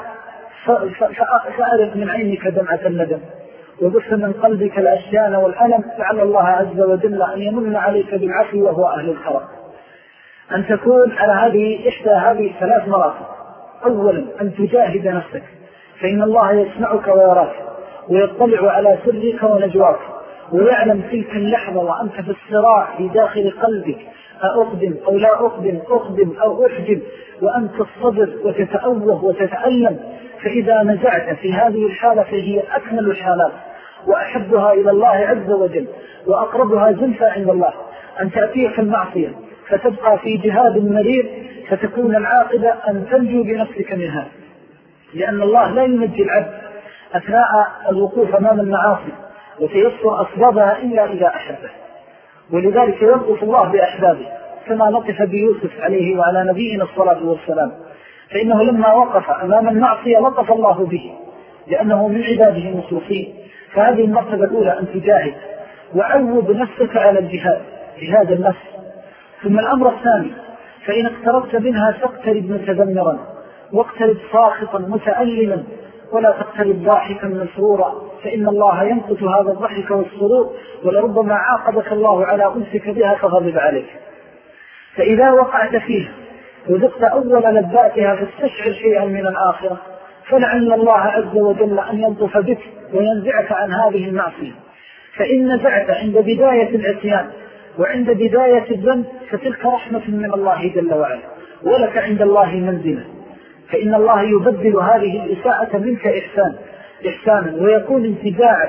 فأعرض من عينك دمعة الندم وبث من قلبك الأشيان والألم، لعل الله عز وجل أن يمن عليك بالعفو وهو أهل الكرم. أن تكون على هذه إحدى هذه ثلاث مراتب: أولا أن تجاهد نفسك، فإن الله يسمعك ويراك ويطلع على سرك ونجواك ويعلم تلك اللحظة وأنت في الصراع في داخل قلبك أقدم أو لا أقدم، أقدم أو أحجم، وأنت الصبر وتتأوه وتتألم. فإذا نزعت في هذه الحالة فهي أكمل الحالات وأحبها إلى الله عز وجل وأقربها زلفى عند الله، أن تأتيك المعصية فتبقى في جهاد مرير فتكون العاقبة أن تنجو بنفسك منها، لأن الله لا ينجي العبد أثناء الوقوف أمام المعاصي وتيسر أسبابها إلا إذا أحبه. ولذلك يلطف الله بأحبابه كما لطف بيوسف عليه وعلى نبينا الصلاة والسلام، فإنه لما وقف أمام المعصية لطف الله به لأنه من عباده المخلصين. فهذه المرتبة الأولى أن تجاهد وعود نفسك على الجهاد، جهاد النفس. ثم الأمر الثاني: فإن اقتربت منها فاقترب متذمرا واقترب ساخطا متألما ولا تقترب ضاحكا مسرورا، فإن الله ينقص هذا الضحك والسرور ولربما عاقبك الله على أنسك بها فغضب عليك. فإذا وقعت فيها وذقت أول لذاتها فاستشعر شيئا من الآخرة، فلعل الله عز وجل أن ينطف بك وينزعك عن هذه المعصية. فإن نزعت عند بداية العصيان وعند بداية الذنب فتلك رحمة من الله جل وعلا، ولك عند الله منزلة، فإن الله يبدل هذه الإساءة منك إحسان إحسانا ويكون انتزاعك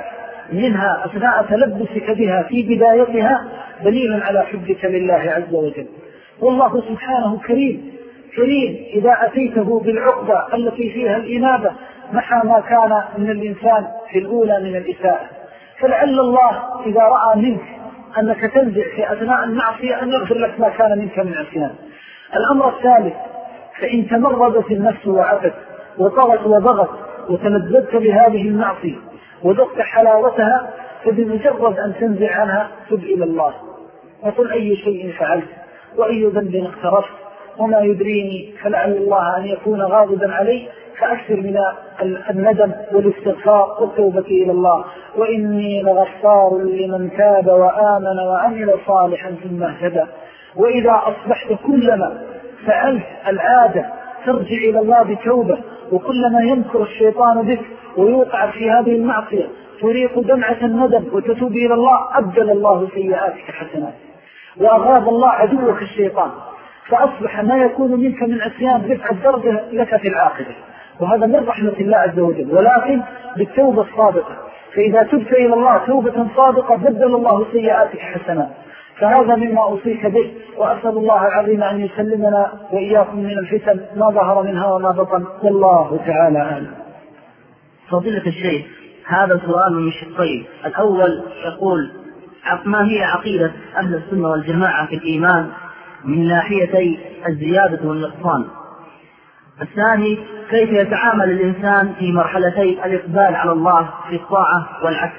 منها أثناء تلبسك بها في بدايتها دليل على حبك لله عز وجل. والله سبحانه كريم كريم إذا أتيته بالعقبة التي فيها الإنابة محى ما كان من الإنسان في الأولى من الإساءة. فلعل الله إذا رأى منك أنك تنزع في أثناء المعصية أن يغفر لك ما كان منك من عصيان. الأمر الثالث، فإن تمردت النفس وعفت وطغت وبغت وتلذذت بهذه المعصية وذقت حلاوتها، فبمجرد أن تنزع عنها تب إلى الله وقل أي شيء فعلت وأي ذنب اقترفت وما يدريني، فلعل الله أن يكون غاضبا علي، فأكثر من الندم والاستغفار والتوبة إلى الله. وإني لغفار لمن تاب وآمن وعمل صالحا ثم اهتدى. وإذا أصبحت كلما فعلت العادة ترجع إلى الله بتوبة، وكلما ينكر الشيطان بك ويوقع في هذه المعصية تريق دمعة الندم وتتوب إلى الله، أبدل الله سيئاتك حسنات وأغاض الله عدوك الشيطان، فأصبح ما يكون منك من عصيان رفع الدرجة لك في العاقبة. وهذا من رحمة الله عز وجل، ولكن بالتوبة الصادقة. فإذا تبت إلى الله توبة صادقة بدل الله سيئاتك حسنات. فهذا مما أوصيك به، وأسأل الله العظيم أن يسلمنا وإياكم من الفتن ما ظهر منها وما بطن، والله تعالى أعلم. فضيلة الشيخ، هذا سؤال من شقين. الأول يقول: ما هي عقيدة أهل السنة والجماعة في الإيمان من ناحيتي الزيادة والنقصان؟ الثاني: كيف يتعامل الإنسان في مرحلتي الإقبال على الله في الطاعة والعكس؟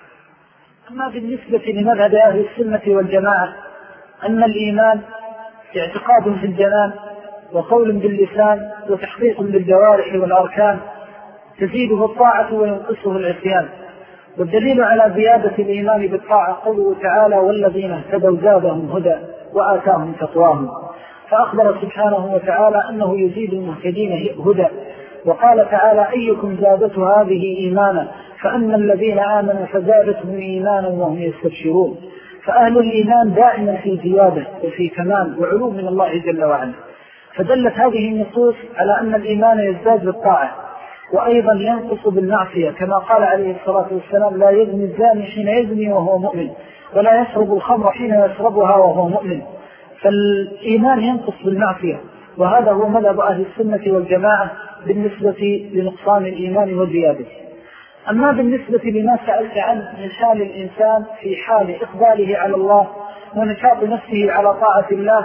أما بالنسبة لمذهب أهل السنة والجماعة أن الإيمان اعتقاد في الجنان وقول باللسان وتحقيق بالجوارح والأركان، تزيده الطاعة وينقصه العصيان. والدليل على زيادة الإيمان بالطاعة قوله تعالى: والذين اهتدوا زادهم هدى وآتاهم تقواهم. فأخبر سبحانه وتعالى أنه يزيد المهتدين هدى، وقال تعالى: أيكم زادته هذه إيمانا، فأما الذين آمنوا فزادتهم إيمانا وهم يستبشرون. فأهل الإيمان دائما في زيادة وفي كمال وعلوم من الله جل وعلا. فدلت هذه النصوص على أن الإيمان يزداد بالطاعة وأيضا ينقص بالمعصية، كما قال عليه الصلاة والسلام: لا يزني الزاني حين يزني وهو مؤمن، ولا يشرب الخمر حين يشربها وهو مؤمن. فالإيمان ينقص بالمعصية، وهذا هو مذهب أهل السنة والجماعة بالنسبة لنقصان الإيمان وزيادته. أما بالنسبة لما سألت عنه من حال الإنسان في حال إقباله على الله ونشاط نفسه على طاعة الله،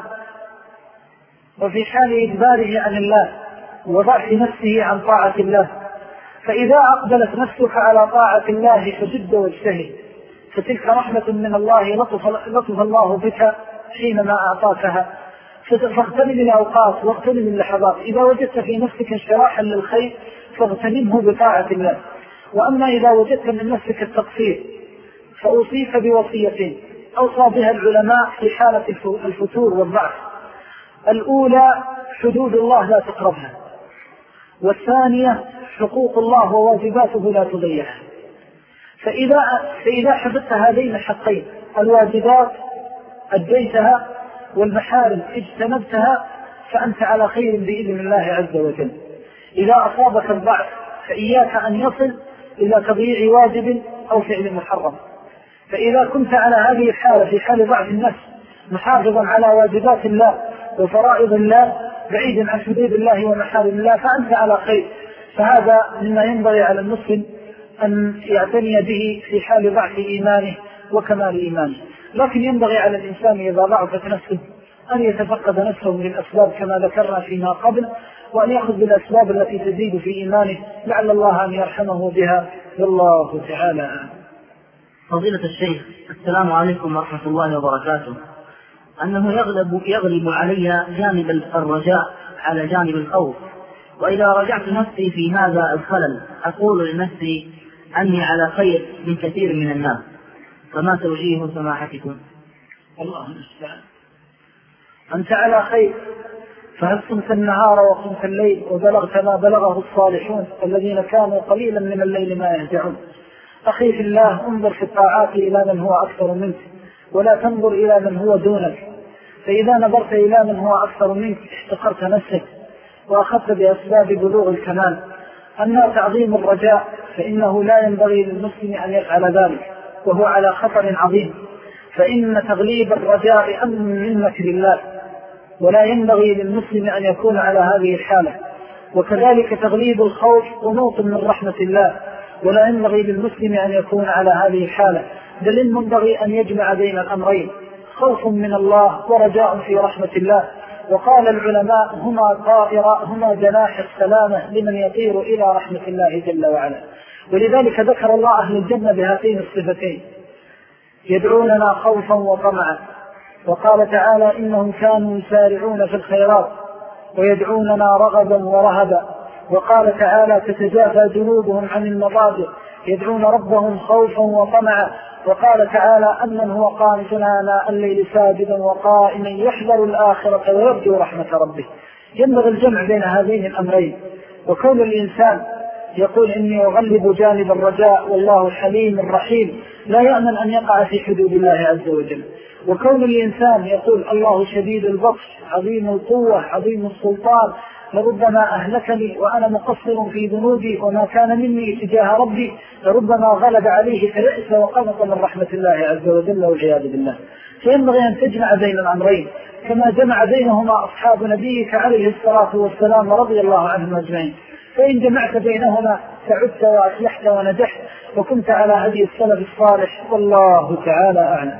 وفي حال إجباره عن الله وضعف نفسه عن طاعة الله، فإذا أقبلت نفسك على طاعة الله فجد واجتهد، فتلك رحمة من الله لطف, لطف الله بك حينما أعطاكها. فاغتنم الأوقات واغتنم اللحظات. إذا وجدت في نفسك انشراحا للخير فاغتنمه بطاعة الله. وأما إذا وجدت من نفسك التقصير فأوصيك بوصيتين أوصى بها العلماء في حالة الفتور والضعف. الأولى: حدود الله لا تقربها، والثانية: حقوق الله وواجباته لا تضيعها. فإذا, فإذا حفظت هذين الحقين، الواجبات أديتها والمحارم اجتنبتها، فأنت على خير بإذن الله عز وجل. إذا أصابك الضعف فإياك أن يصل إلى تضييع واجب أو فعل محرم. فإذا كنت على هذه الحالة في حال ضعف النفس محافظا على واجبات الله وفرائض الله بعيدا عن حدود الله ومحارم الله، فأنت على خير. فهذا مما ينبغي على المسلم أن يعتني به في حال ضعف إيمانه وكمال إيمانه. لكن ينبغي على الإنسان إذا ضعفت نفسه أن يتفقد نفسه من الأسباب كما ذكرنا فيما قبل، وأن يأخذ بالأسباب التي تزيد في إيمانه لعل الله أن يرحمه بها، والله تعالى. فضيلة الشيخ، السلام عليكم ورحمة الله وبركاته. أنه يغلب, يغلب علي جانب الرجاء على جانب الخوف، وإذا رجعت نفسي في هذا الخلل أقول لنفسي أني على خير من كثير من الناس، فما توجيه سماحتكم؟ الله المستعان. أنت على خير، فهل صمت النهار وصمت الليل وبلغت ما بلغه الصالحون الذين كانوا قليلا من الليل ما يهجعون. أخي في الله، انظر في الطاعات إلى من هو أكثر منك ولا تنظر إلى من هو دونك. فإذا نظرت إلى من هو أكثر منك احتقرت نفسك وأخذت بأسباب بلوغ الكمال. أما تعظيم الرجاء فإنه لا ينبغي للمسلم أن يفعل ذلك، وهو على خطر عظيم، فإن تغليب الرجاء أمن من مكر الله، ولا ينبغي للمسلم أن يكون على هذه الحالة. وكذلك تغليب الخوف قنوط من رحمة الله، ولا ينبغي للمسلم أن يكون على هذه الحالة، بل ينبغي أن يجمع بين الأمرين، خوف من الله ورجاء في رحمة الله. وقال العلماء هما طائرة هما جناح السلامة لمن يطير إلى رحمة الله جل وعلا. ولذلك ذكر الله أهل الجنة بهاتين الصفتين: يدعوننا خوفا وطمعا. وقال تعالى إنهم كانوا يسارعون في الخيرات ويدعوننا رغبا ورهبا. وقال تعالى تتجافى جنوبهم عن المضاجع يدعون ربهم خوفا وطمعا. وقال تعالى أمن هو قانت آناء الليل ساجدا وقائما يحذر الآخرة ويرجو رحمة ربه. ينبغي الجمع بين هذين الأمرين. وكون الإنسان يقول إني أغلب جانب الرجاء والله حليم الرحيم لا يأمن أن يقع في حدود الله عز وجل. وكون الإنسان يقول الله شديد البطش عظيم القوة عظيم السلطان لربما أهلكني وأنا مقصر في ذنوبي وما كان مني تجاه ربي لربما غلب عليه فيأس وقنط من رحمة الله عز وجل والعياذ بالله. فينبغي أن تجمع بين الأمرين كما جمع بينهما أصحاب نبيك عليه الصلاة والسلام رضي الله عنهم أجمعين. فإن جمعت بينهما سعدت وأصلحت ونجحت وكنت على هدي السلف الصالح، والله تعالى أعلم.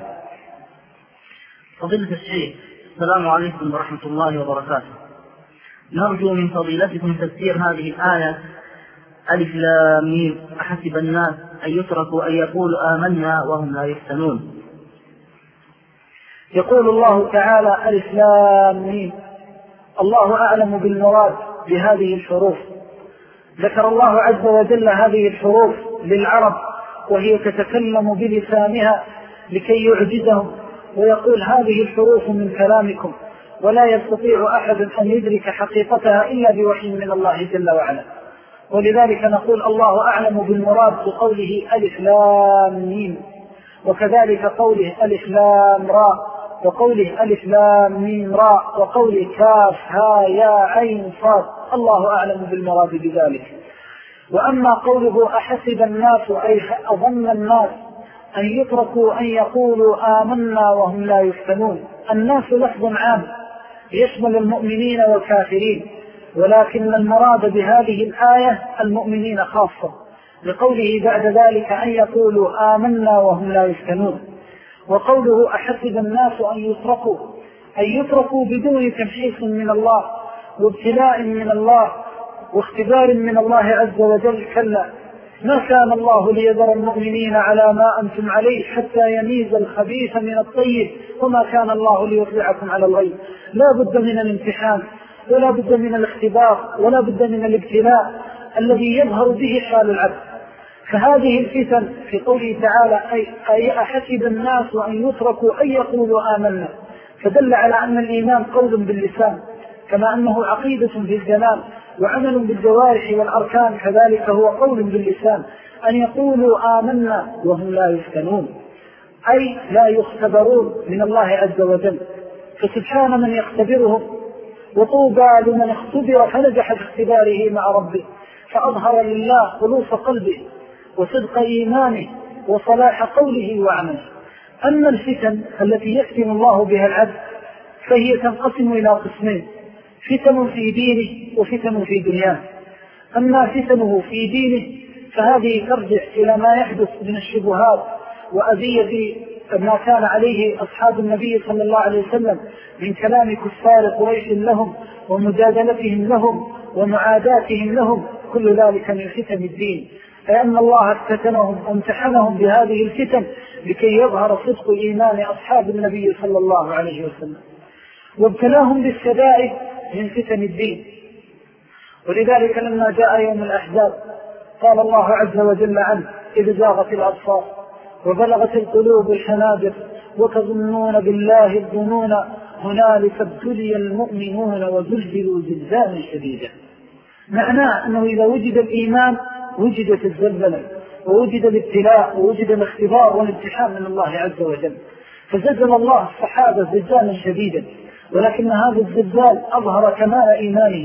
فضيلة الشيخ، السلام عليكم ورحمة الله وبركاته. نرجو من فضيلتكم تفسير هذه الآية ألف لام ميم أحسب الناس أن يتركوا أن يقولوا آمنا وهم لا يفتنون. يقول الله تعالى ألف لام ميم، الله أعلم بالمراد بهذه الحروف. ذكر الله عز وجل هذه الحروف للعرب وهي تتكلم بلسانها لكي يعجزهم ويقول هذه الحروف من كلامكم، ولا يستطيع أحد أن يدرك حقيقتها إلا بوحي من الله جل وعلا. ولذلك نقول الله أعلم بالمراد بقوله ألف لام ميم، وكذلك قوله ألف لام راء، وقوله ألف لام ميم راء، وقوله كاف ها يا عين صاد، الله أعلم بالمراد بذلك. وأما قوله أحسب الناس أي أظن الناس أن يتركوا أن يقولوا آمنا وهم لا يفتنون، الناس لفظ عام يشمل المؤمنين والكافرين، ولكن المراد بهذه الآية المؤمنين خاصة، لقوله بعد ذلك أن يقولوا آمنا وهم لا يفتنون. وقوله أحسب الناس أن يتركوا أن يتركوا بدون تمحيص من الله وابتلاء من الله واختبار من الله عز وجل، كلا، ما كان الله ليذر المؤمنين على ما أنتم عليه حتى يميز الخبيث من الطيب، وما كان الله ليطلعكم على الغيب. لا بد من الامتحان ولا بد من الاختبار ولا بد من الابتلاء الذي يظهر به حال العبد. فهذه الفتن في قوله تعالى أي, أي أحسب الناس أن يتركوا أن يقولوا آمنا، فدل على أن الإيمان قول باللسان كما أنه عقيدة في الجنان وعمل بالجوارح والأركان، كذلك هو قول باللسان أن يقولوا آمنا وهم لا يفتنون، أي لا يختبرون من الله عز وجل. فسبحان من يختبرهم، وطوبى لمن اختبر فنجح في اختباره مع ربه فأظهر لله خلوص قلبه وصدق إيمانه وصلاح قوله وعمله. أما الفتن التي يفتن الله بها العبد فهي تنقسم إلى قسمين: فتن في دينه وفتن في دنياه. أما فتنه في دينه فهذه ترجع إلى ما يحدث من الشبهات وأذية ما كان عليه أصحاب النبي صلى الله عليه وسلم من كلام كفار قريش لهم ومجادلتهم لهم ومعاداتهم لهم، كل ذلك من فتن الدين، لأن الله افتتنهم وامتحنهم بهذه الفتن لكي يظهر صدق إيمان أصحاب النبي صلى الله عليه وسلم، وابتلاهم بالشدائد من فتن الدين. ولذلك لما جاء يوم الأحزاب قال الله عز وجل عنه: إذ زاغت الأبصار وبلغت القلوب الحناجر وتظنون بالله الظنون هنالك ابتلي المؤمنون وزلزلوا زلزالا شديدا. معناه أنه إذا وجد الإيمان وجدت الزلزلة ووجد الابتلاء ووجد الاختبار والامتحان من الله عز وجل. فزلزل الله الصحابة زلزالا شديدا، ولكن هذا الزلزال أظهر كمال إيمانهم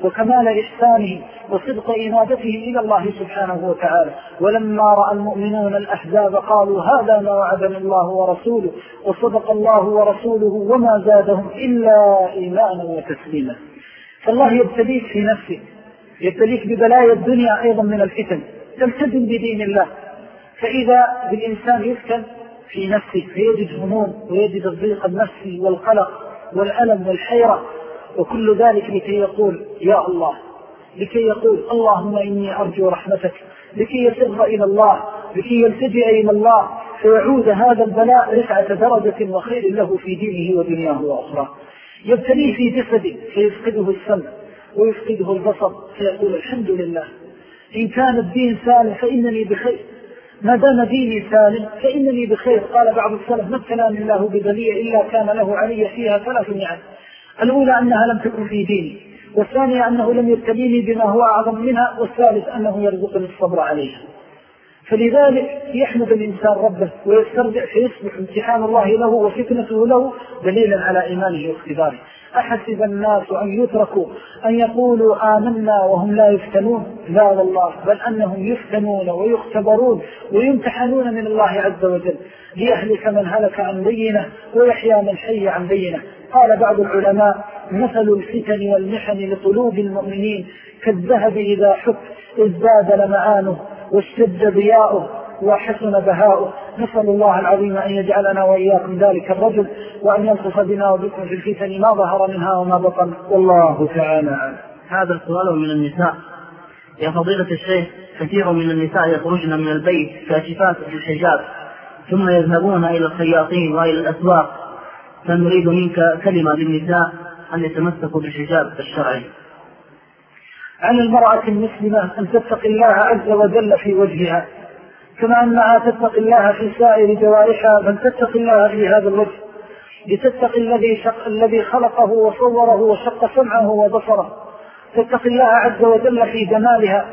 وكمال إحسانه وصدق إنابته إلى الله سبحانه وتعالى. ولما رأى المؤمنون الأحزاب قالوا هذا ما وعدنا الله ورسوله وصدق الله ورسوله وما زادهم إلا إيمانا وتسليما. فالله يبتليك في نفسه، يبتليك ببلايا الدنيا أيضا من الفتن، تلتزم بدين الله. فإذا بالإنسان يفتن في نفسه فيجد هموم ويجد الضيق النفسي والقلق والألم والحيرة، وكل ذلك لكي يقول يا الله، لكي يقول اللهم إني أرجو رحمتك، لكي يسر إلى الله، لكي يلتجئ إلى الله، فيعود هذا البلاء رفعة درجة وخير له في دينه ودنياه وأخرى. يبتليه في جسده فيفقده السمع ويفقده البصر، فيقول الحمد لله، إن كان الدين سالم فإنني بخير، ما دام ديني سالم فإنني بخير. قال بعض السلف ما ابتلاني الله ببلية إلا كان له علي فيها ثلاث نعم: الأولى أنها لم تكن في ديني، والثانية أنه لم يبتليني بما هو أعظم منها، والثالث أنه يرزقني الصبر عليها. فلذلك يحمد الإنسان ربه ويسترجع فيصبح امتحان الله له وفتنته له دليلا على إيمانه واختباره. أحسب الناس أن يتركوا أن يقولوا آمنا وهم لا يفتنون؟ لا والله، بل أنهم يفتنون ويختبرون ويمتحنون من الله عز وجل ليهلك من هلك عن بينه ويحيى من حي عن بينه. قال بعض العلماء: مثل الفتن والمحن لقلوب المؤمنين كالذهب إذا حك ازداد لمعانه واشتد ضياؤه وحسن بهاؤه. نسأل الله العظيم أن يجعلنا وإياكم ذلك الرجل، وأن يلطف بنا وبكم في الفتن ما ظهر منها وما بطن، والله تعالى. هذا السؤال من النساء: يا فضيلة الشيخ، كثير من النساء يخرجن من البيت كاشفات بالحجاب ثم يذهبون إلى الخياطين وإلى الأسواق، فنريد منك كلمة للنساء أن يتمسكوا بالحجاب الشرعي. عن المرأة المسلمة أن تتقي الله عز وجل في وجهها، كما أنها تتقي الله في سائر جوارحها، بل تتقي الله في هذا الوجه، لتتقي الذي شق الذي خلقه وصوره وشق سمعه وبصره، تتقي الله عز وجل في جمالها،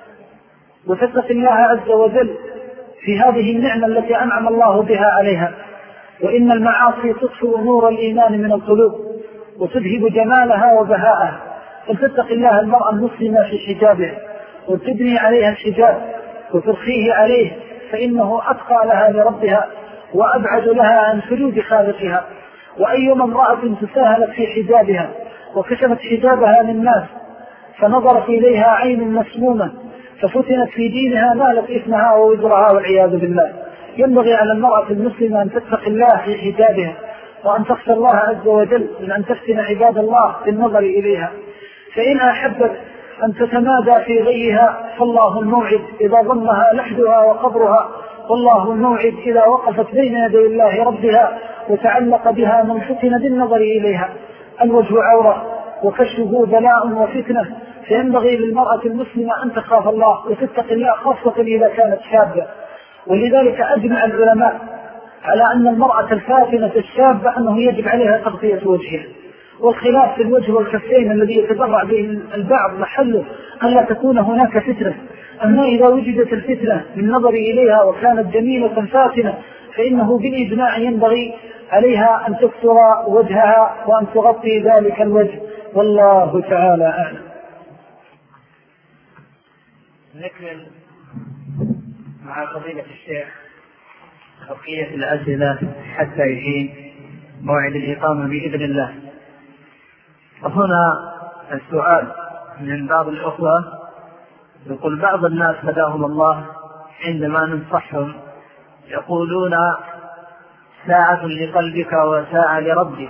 وتتقي الله عز وجل في هذه النعمة التي أنعم الله بها عليها. وإن المعاصي تطفئ نور الإيمان من القلوب وتذهب جمالها وبهاءها. فلتتقي الله المرأة المسلمة في حجابها وتبني عليها الحجاب وترخيه عليه، فإنه أتقى لها لربها وأبعد لها عن حدود خالقها. وأيما امرأة تساهلت في حجابها وكشفت حجابها للناس فنظرت إليها عين مسمومة ففتنت في دينها نالت إثمها ووزرها والعياذ بالله. ينبغي على المرأة المسلمة أن تتقي الله في حجابها وأن تخشى الله عز وجل من أن تفتن عباد الله بالنظر إليها. فإن أحبت أن تتمادى في غيها فالله الموعد إذا ضمها لحدها وقبرها، والله الموعد إذا وقفت بين يدي الله ربها وتعلق بها من فتن بالنظر إليها. الوجه عورة وكشفه بلاء وفتنة، فينبغي للمرأة المسلمة أن تخاف الله وتتقي الله، خاصة إذا كانت شابة. ولذلك أجمع العلماء على أن المرأة الفاتنة الشابة أنه يجب عليها تغطية وجهها، والخلاف في الوجه والكفين الذي يتبرع به البعض محله أن لا تكون هناك فتنة. أما إذا وجدت الفتنة من نظر إليها وكانت جميلة فاتنة فإنه بالإجماع ينبغي عليها أن تكسر وجهها وأن تغطي ذلك الوجه، والله تعالى أعلم. نكمل مع فضيلة الشيخ بقية الأسئلة حتى يجي موعد الإقامة بإذن الله. وهنا السؤال من بعض الأخوة يقول: بعض الناس هداهم الله عندما ننصحهم يقولون ساعة لقلبك وساعة لربك،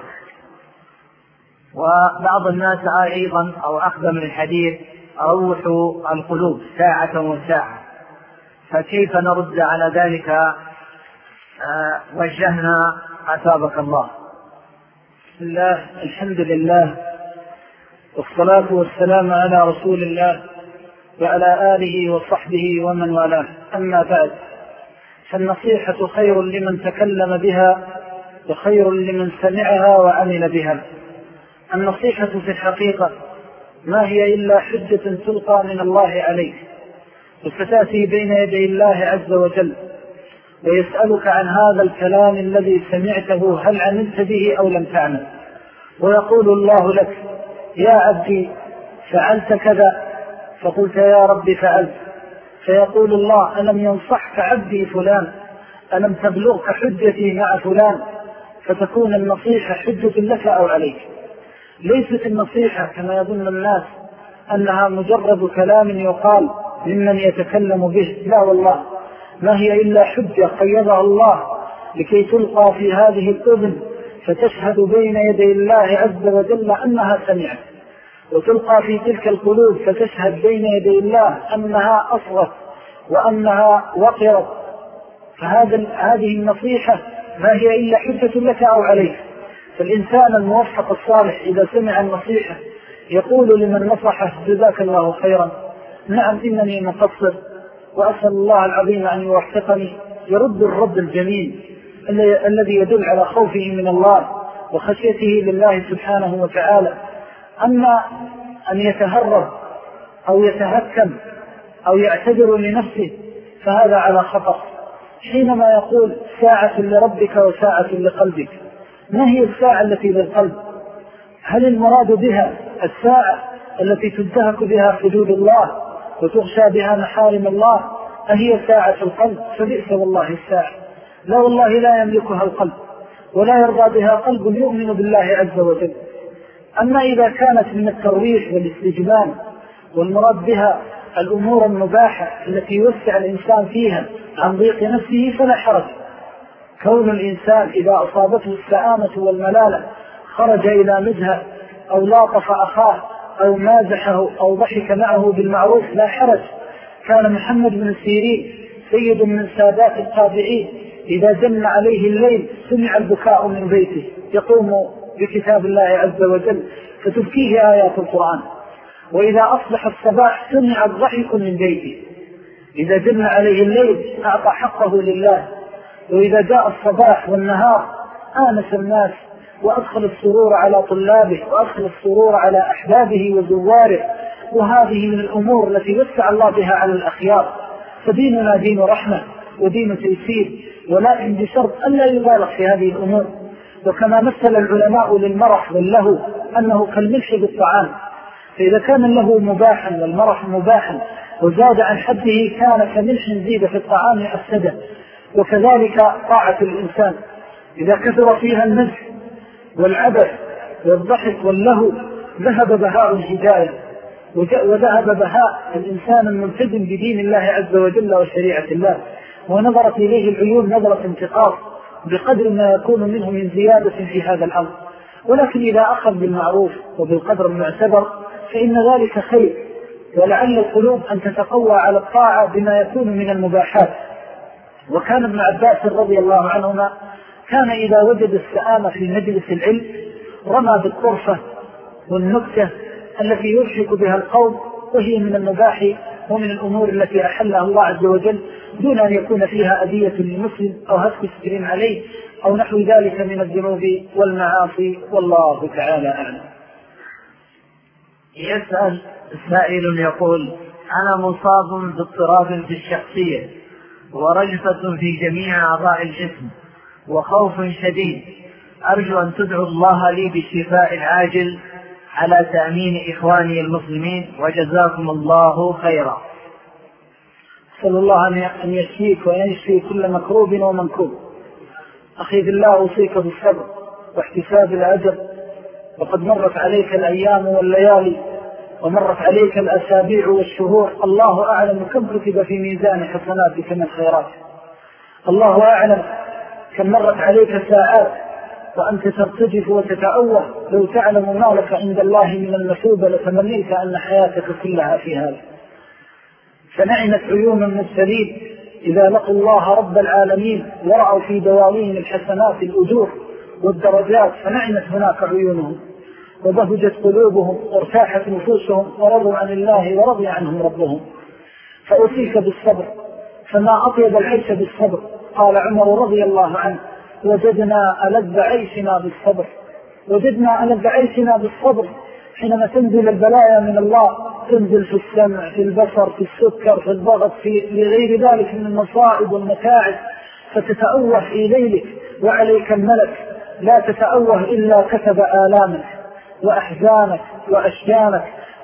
وبعض الناس أيضا أو أخذ من الحديث روح القلوب ساعة وساعة، فكيف نرد على ذلك؟ آه وجهنا أثابك الله. بسم الله، الحمد لله، والصلاة والسلام على رسول الله وعلى آله وصحبه ومن والاه. أما بعد، فالنصيحة خير لمن تكلم بها وخير لمن سمعها وعمل بها. النصيحة في الحقيقة ما هي إلا حجة تلقى من الله عليك، وستأتي بين يدي الله عز وجل ويسألك عن هذا الكلام الذي سمعته هل عملت به أو لم تعمل، ويقول الله لك: يا عبدي فعلت كذا، فقلت يا رب فعلت، فيقول الله ألم ينصحك عبدي فلان، ألم تبلغك حجتي مع فلان، فتكون النصيحة حجة لك أو عليك. ليست النصيحة كما يظن الناس أنها مجرد كلام يقال ممن يتكلم به، لا والله، ما هي إلا حجة قيضها الله لكي تلقى في هذه الأذن فتشهد بين يدي الله عز وجل أنها سمعت، وتلقى في تلك القلوب فتشهد بين يدي الله أنها أصغت وأنها وقرت. فهذا هذه النصيحة ما هي إلا حجة لك أو عليك. فالإنسان الموفق الصالح إذا سمع النصيحة يقول لمن نصحه جزاك الله خيرا، نعم إنني مقصر وأسأل الله العظيم أن يوفقني، يرد الرد الجميل الذي يدل على خوفه من الله وخشيته لله سبحانه وتعالى. أما أن يتهرب أو يتهكم أو يعتذر لنفسه فهذا على خطأ. حينما يقول ساعة لربك وساعة لقلبك، ما هي الساعة التي للقلب؟ هل المراد بها الساعة التي تنتهك بها حدود الله وتغشى بها محارم الله، أهي ساعة القلب؟ فبئس والله الساعة، لا والله لا يملكها القلب ولا يرضى بها قلب يؤمن بالله عز وجل. أما إذا كانت من الترويح والاستجمام والمراد بها الأمور المباحة التي يوسع الإنسان فيها عن ضيق نفسه فلا حرج. كون الإنسان إذا أصابته السآمة والملالة خرج إلى مزهة أو لاطف أخاه أو مازحه أو ضحك معه بالمعروف لا حرج. كان محمد بن سيرين سيد من سادات التابعين إذا جن عليه الليل سمع البكاء من بيته، يقوم بكتاب الله عز وجل فتبكيه آيات القرآن، وإذا أصبح الصباح سمع الضحك من بيته. إذا جن عليه الليل أعطى حقه لله، وإذا جاء الصباح والنهار آنس الناس وأدخل السرور على طلابه وأدخل السرور على أحبابه وزواره. وهذه من الأمور التي وسع الله بها على الأخيار. فديننا دين رحمة ودين تيسير، ولكن بشرط أن لا يبالغ في هذه الأمور. وكما مثل العلماء للمرح واللهو أنه كالملح بالطعام، فإذا كان اللهو مباحا والمرح مباحا وزاد عن حده كان كملح زيد في الطعام أفسده. وكذلك طاعة الإنسان إذا كثر فيها المزح والعبث والضحك واللهو ذهب بهاء الهداية وذهب بهاء الإنسان الملتزم بدين الله عز وجل وشريعة الله، ونظرت إليه العيون نظرة انتقاص بقدر ما يكون منه من زيادة في هذا الأمر. ولكن إذا أخذ بالمعروف وبالقدر المعتبر فإن ذلك خير، ولعل القلوب أن تتقوى على الطاعة بما يكون من المباحات. وكان ابن عباس رضي الله عنهما كان إذا وجد السآمة في مجلس العلم رمى بالطرفة والنكتة التي يضحك بها القوم، وهي من المباح ومن الأمور التي أحلها الله عز وجل دون أن يكون فيها أذية للمسلم أو هتك سكرين عليه أو نحو ذلك من الذنوب والمعاصي، والله تعالى أعلم. يسأل سائل يقول: أنا مصاب باضطراب في الشخصية ورجفة في جميع أعضاء الجسم وخوف شديد، أرجو أن تدعو الله لي بالشفاء العاجل على تأمين إخواني المسلمين، وجزاكم الله خيرا. صلى الله أن يشفيك ويشفي كل مكروب ومنكوب. أخي بالله أوصيك بالصبر واحتساب الأجر، وقد مرت عليك الأيام والليالي ومرت عليك الأسابيع والشهور، الله أعلم كم كتب في ميزان حسناتك من الخيرات، الله أعلم كم مرت عليك ساعات وأنت ترتجف وتتأوه، لو تعلم ما لك عند الله من المثوبة لتمنيت أن حياتك كلها في هذا. فنعمت عيون المرسلين إذا لقوا الله رب العالمين ورأوا في دوالين الحسنات الأجور والدرجات، فنعمت هناك عيونهم وبهجت قلوبهم وارتاحت نفوسهم ورضوا عن الله ورضي عنهم ربهم. فأوصيك بالصبر، فما أطيب العيش بالصبر. قال عمر رضي الله عنه: وجدنا ألذ عيشنا بالصبر، وجدنا ألذ عيشنا بالصبر. حينما تنزل البلايا من الله تنزل في السمع، في البصر، في السكر، في الضغط، في لغير ذلك من المصائب والمتاعب، فتتأوه في ليلك وعليك الملك لا تتأوه إلا كتب آلامك وأحزانك وأشجانك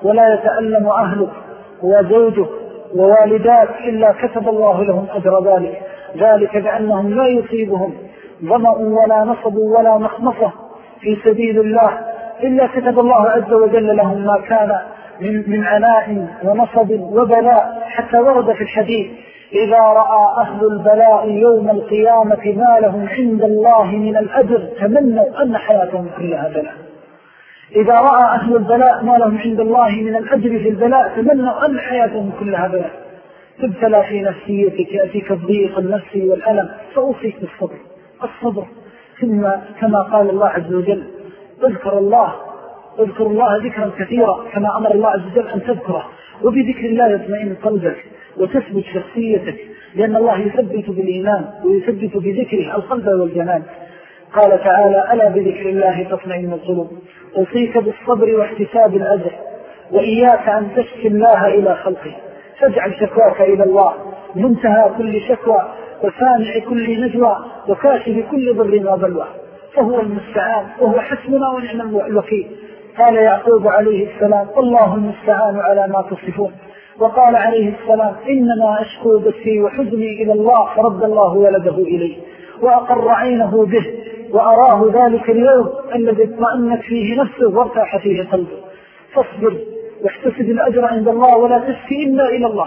ولا يتألم أهلك وزوجك ووالداك إلا كتب الله لهم أجر ذلك، ذلك بأنهم لا يصيبهم ظمأ ولا نصب ولا مخمصة في سبيل الله إلا كتب الله عز وجل لهم ما كان من, من عناء ونصب وبلاء، حتى ورد في الحديث: إذا رأى أهل البلاء يوم القيامة ما لهم عند الله من الأجر تمنوا أن حياتهم كلها بلاء. إذا رأى أهل البلاء ما لهم عند الله من الأجر في البلاء تمنوا أن حياتهم كلها بلاء. تبتلى في نفسيتك، يأتيك الضيق النفسي والألم، فأوصيك بالصبر. الصبر ثم كما قال الله عز وجل: اذكر الله اذكر الله ذكرا كثيرا، كما أمر الله عز وجل أن تذكره، وبذكر الله يطمئن قلبك وتثبت شخصيتك، لأن الله يثبت بالإيمان ويثبت بذكره القلب والجنان. قال تعالى: ألا بذكر الله تطمئن القلوب. أوصيك بالصبر واحتساب الأجر، وإياك أن تشكي الله إلى خلقه، فاجعل شكواك إلى الله، منتهى كل شكوى وسامع كل نجوى وكاشف كل ضر وبلوى، فهو المستعان وهو حسبنا ونعم الوكيل. قال يعقوب عليه السلام: الله المستعان على ما تصفون. وقال عليه السلام: إنما أشكو بثي وحزني إلى الله، فرد الله ولده إليه وأقر عينه به، وأراه ذلك اليوم الذي اطمأنت فيه نفسه وارتاح فيه قلبه. فاصبر واحتسب الأجر عند الله ولا تشكي إلا إلى الله.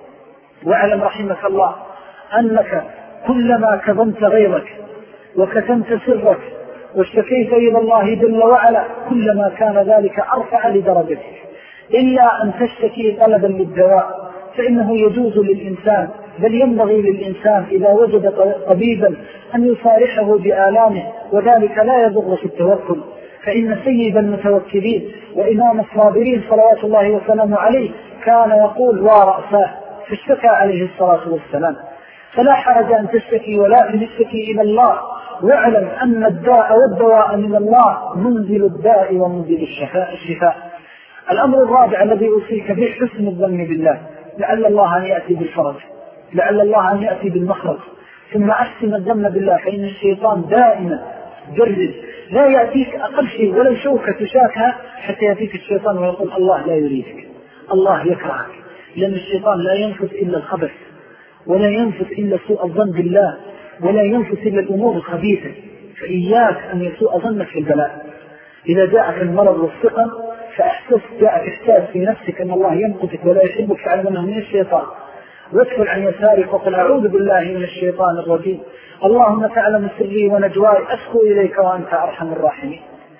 واعلم رحمك الله أنك كلما كظمت غيرك وكتمت سرك واشتكيت إلى الله جل وعلا كلما كان ذلك أرفع لدرجتك، إلا أن تشتكي طلبا للدواء، فإنه يجوز للإنسان بل ينبغي للإنسان إذا وجد طبيبا أن يصارحه بآلامه، وذلك لا يضر في التوكل، فإن سيد المتوكلين وإمام الصابرين صلوات الله وسلامه عليه كان يقول: ورأساه، فاشتكى عليه الصلاة والسلام. فلا حرج أن تشتكي، ولكن اشتكي إلى الله، واعلم أن الداء والدواء من الله، منزل الداء ومنزل الشفاء الشفاء. الأمر الرابع الذي أوصيك به حسن الظن بالله، لعل الله أن يأتي بالفرج، لعل الله أن يأتي بالمخرج. ثم أحسن الظن بالله، فإن الشيطان دائما جرد لا يأتيك أقل شيء ولو شوكة تشاكها حتى يأتيك الشيطان ويقول الله لا يريدك، الله يكرهك، لأن الشيطان لا ينفذ إلا الخبث، ولا ينفذ إلا سوء الظن بالله، ولا ينفذ إلا الأمور الخبيثة. فإياك أن يسوء ظنك في البلاء. إذا جاءك المرض والسقم فأحسس جاءك إحساس في نفسك أن الله ينقذك ولا يحبك، فاعلم أنه من الشيطان، وادخل عن يسارك وقل: أعوذ بالله من الشيطان الرجيم، اللهم تعلم سري ونجواي، أشكو إليك وأنت أرحم الراحمين.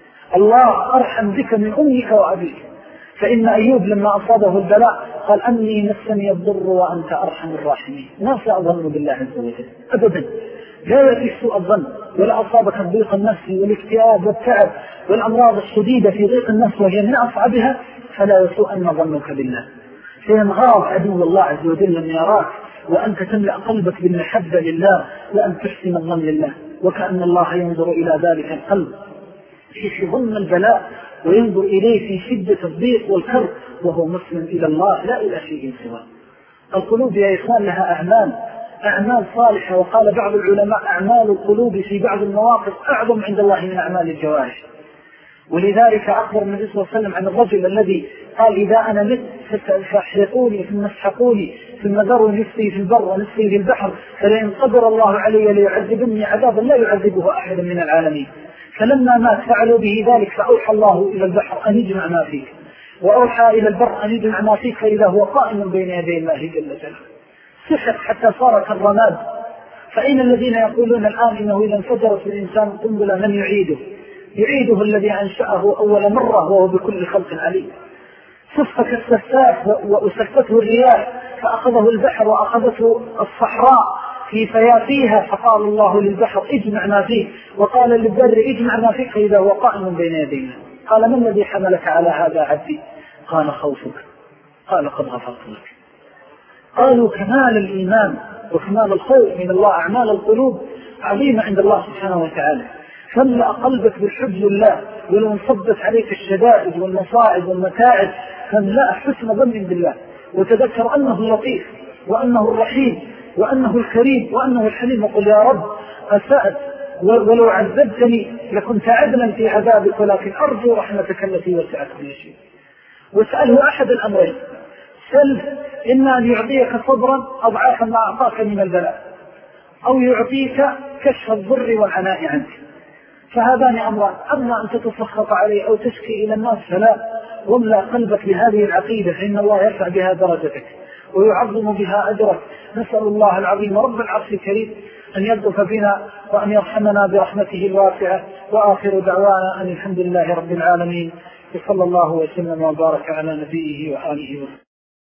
الله أرحم بك من أمك وأبيك. فإن أيوب لما أصابه البلاء قال: أني مسني الضر وأنت أرحم الراحمين. ما ساء الظن بالله عز وجل أبدا، لا يأتي سوء الظن، ولا أصابك الضيق النفسي والاكتئاب والتعب والأمراض الشديدة في ضيق النفس وهي من أصعبها، فلا يسوء أن ظنك بالله. فينغاض عدو الله عز وجل أن يراك وأنت تملأ قلبك بالمحبة لله وأن تحسن الظن لله، وكأن الله ينظر إلى ذلك القلب في ظن البلاء وينظر إليه في شدة الضيق والكرب وهو مسلم إلى الله لا إلى شيء سواه. القلوب يا إخوان لها أعمال أعمال صالحة، وقال بعض العلماء: أعمال القلوب في بعض المواقف أعظم عند الله من أعمال الجوارح. ولذلك أخبر النبي صلى الله عليه وسلم عن الرجل الذي قال: إذا أنا مت فاحرقوني ثم اسحقوني ثم ذروا نفسي في البر ونفسي في البحر، فلئن قدر الله علي ليعذبني عذابا لا يعذبه أحد من العالمين. فلما مات فعلوا به ذلك، فأوحى الله إلى البحر أن يجمع ما فيك، وأوحى إلى البر أن يجمع ما فيك، فإذا هو قائم بين يدي الله جل جلاله، سحق حتى صار كالرماد. فإن الذين يقولون الآن إنه إذا انفجرت الإنسان قنبلة من يعيده يعيده الذي أنشأه أول مرة وهو بكل خلق عليم. صفك السفاف وأسفته الرياح، فأخذه البحر وأخذته الصحراء في فيافيها، فقال الله للبحر: اجمع ما فيه، وقال للبر: اجمع ما فيك، فإذا هو قائم بين يدينا. قال: ما الذي حملك على هذا عبدي؟ قال: خوفك. قال: قد غفرت لك. قالوا: كمال الإيمان وكمال الخوف من الله، أعمال القلوب عظيمة عند الله سبحانه وتعالى. فملأ قلبك بالحب لله، ولو انصبت عليك الشدائد والمصائب والمتاعب فملأ حسن ظن بالله، وتذكر أنه اللطيف وأنه الرحيم وأنه الكريم وأنه الحليم، وقل: يا رب أسأت ولو عذبتني لكنت عدلا في عذابك، ولكن أرجو رحمتك التي وسعت كل شيء. واسأله أحد الأمرين، سل إما أن يعطيك صبرا أضعاف ما أعطاك من البلاء، أو يعطيك كشف الضر والعناء عنك، فهذان أمران. أما أن تتسخط عليه أو تشكي إلى الناس فلا، واملأ قلبك بهذه العقيدة فإن الله يرفع بها درجتك ويعظم بها أجرك. نسأل الله العظيم رب العرش الكريم أن يلطف بنا وأن يرحمنا برحمته الواسعة. وآخر دعوانا أن الحمد لله رب العالمين، وصلى الله وسلم وبارك على نبيه وآله وسلم.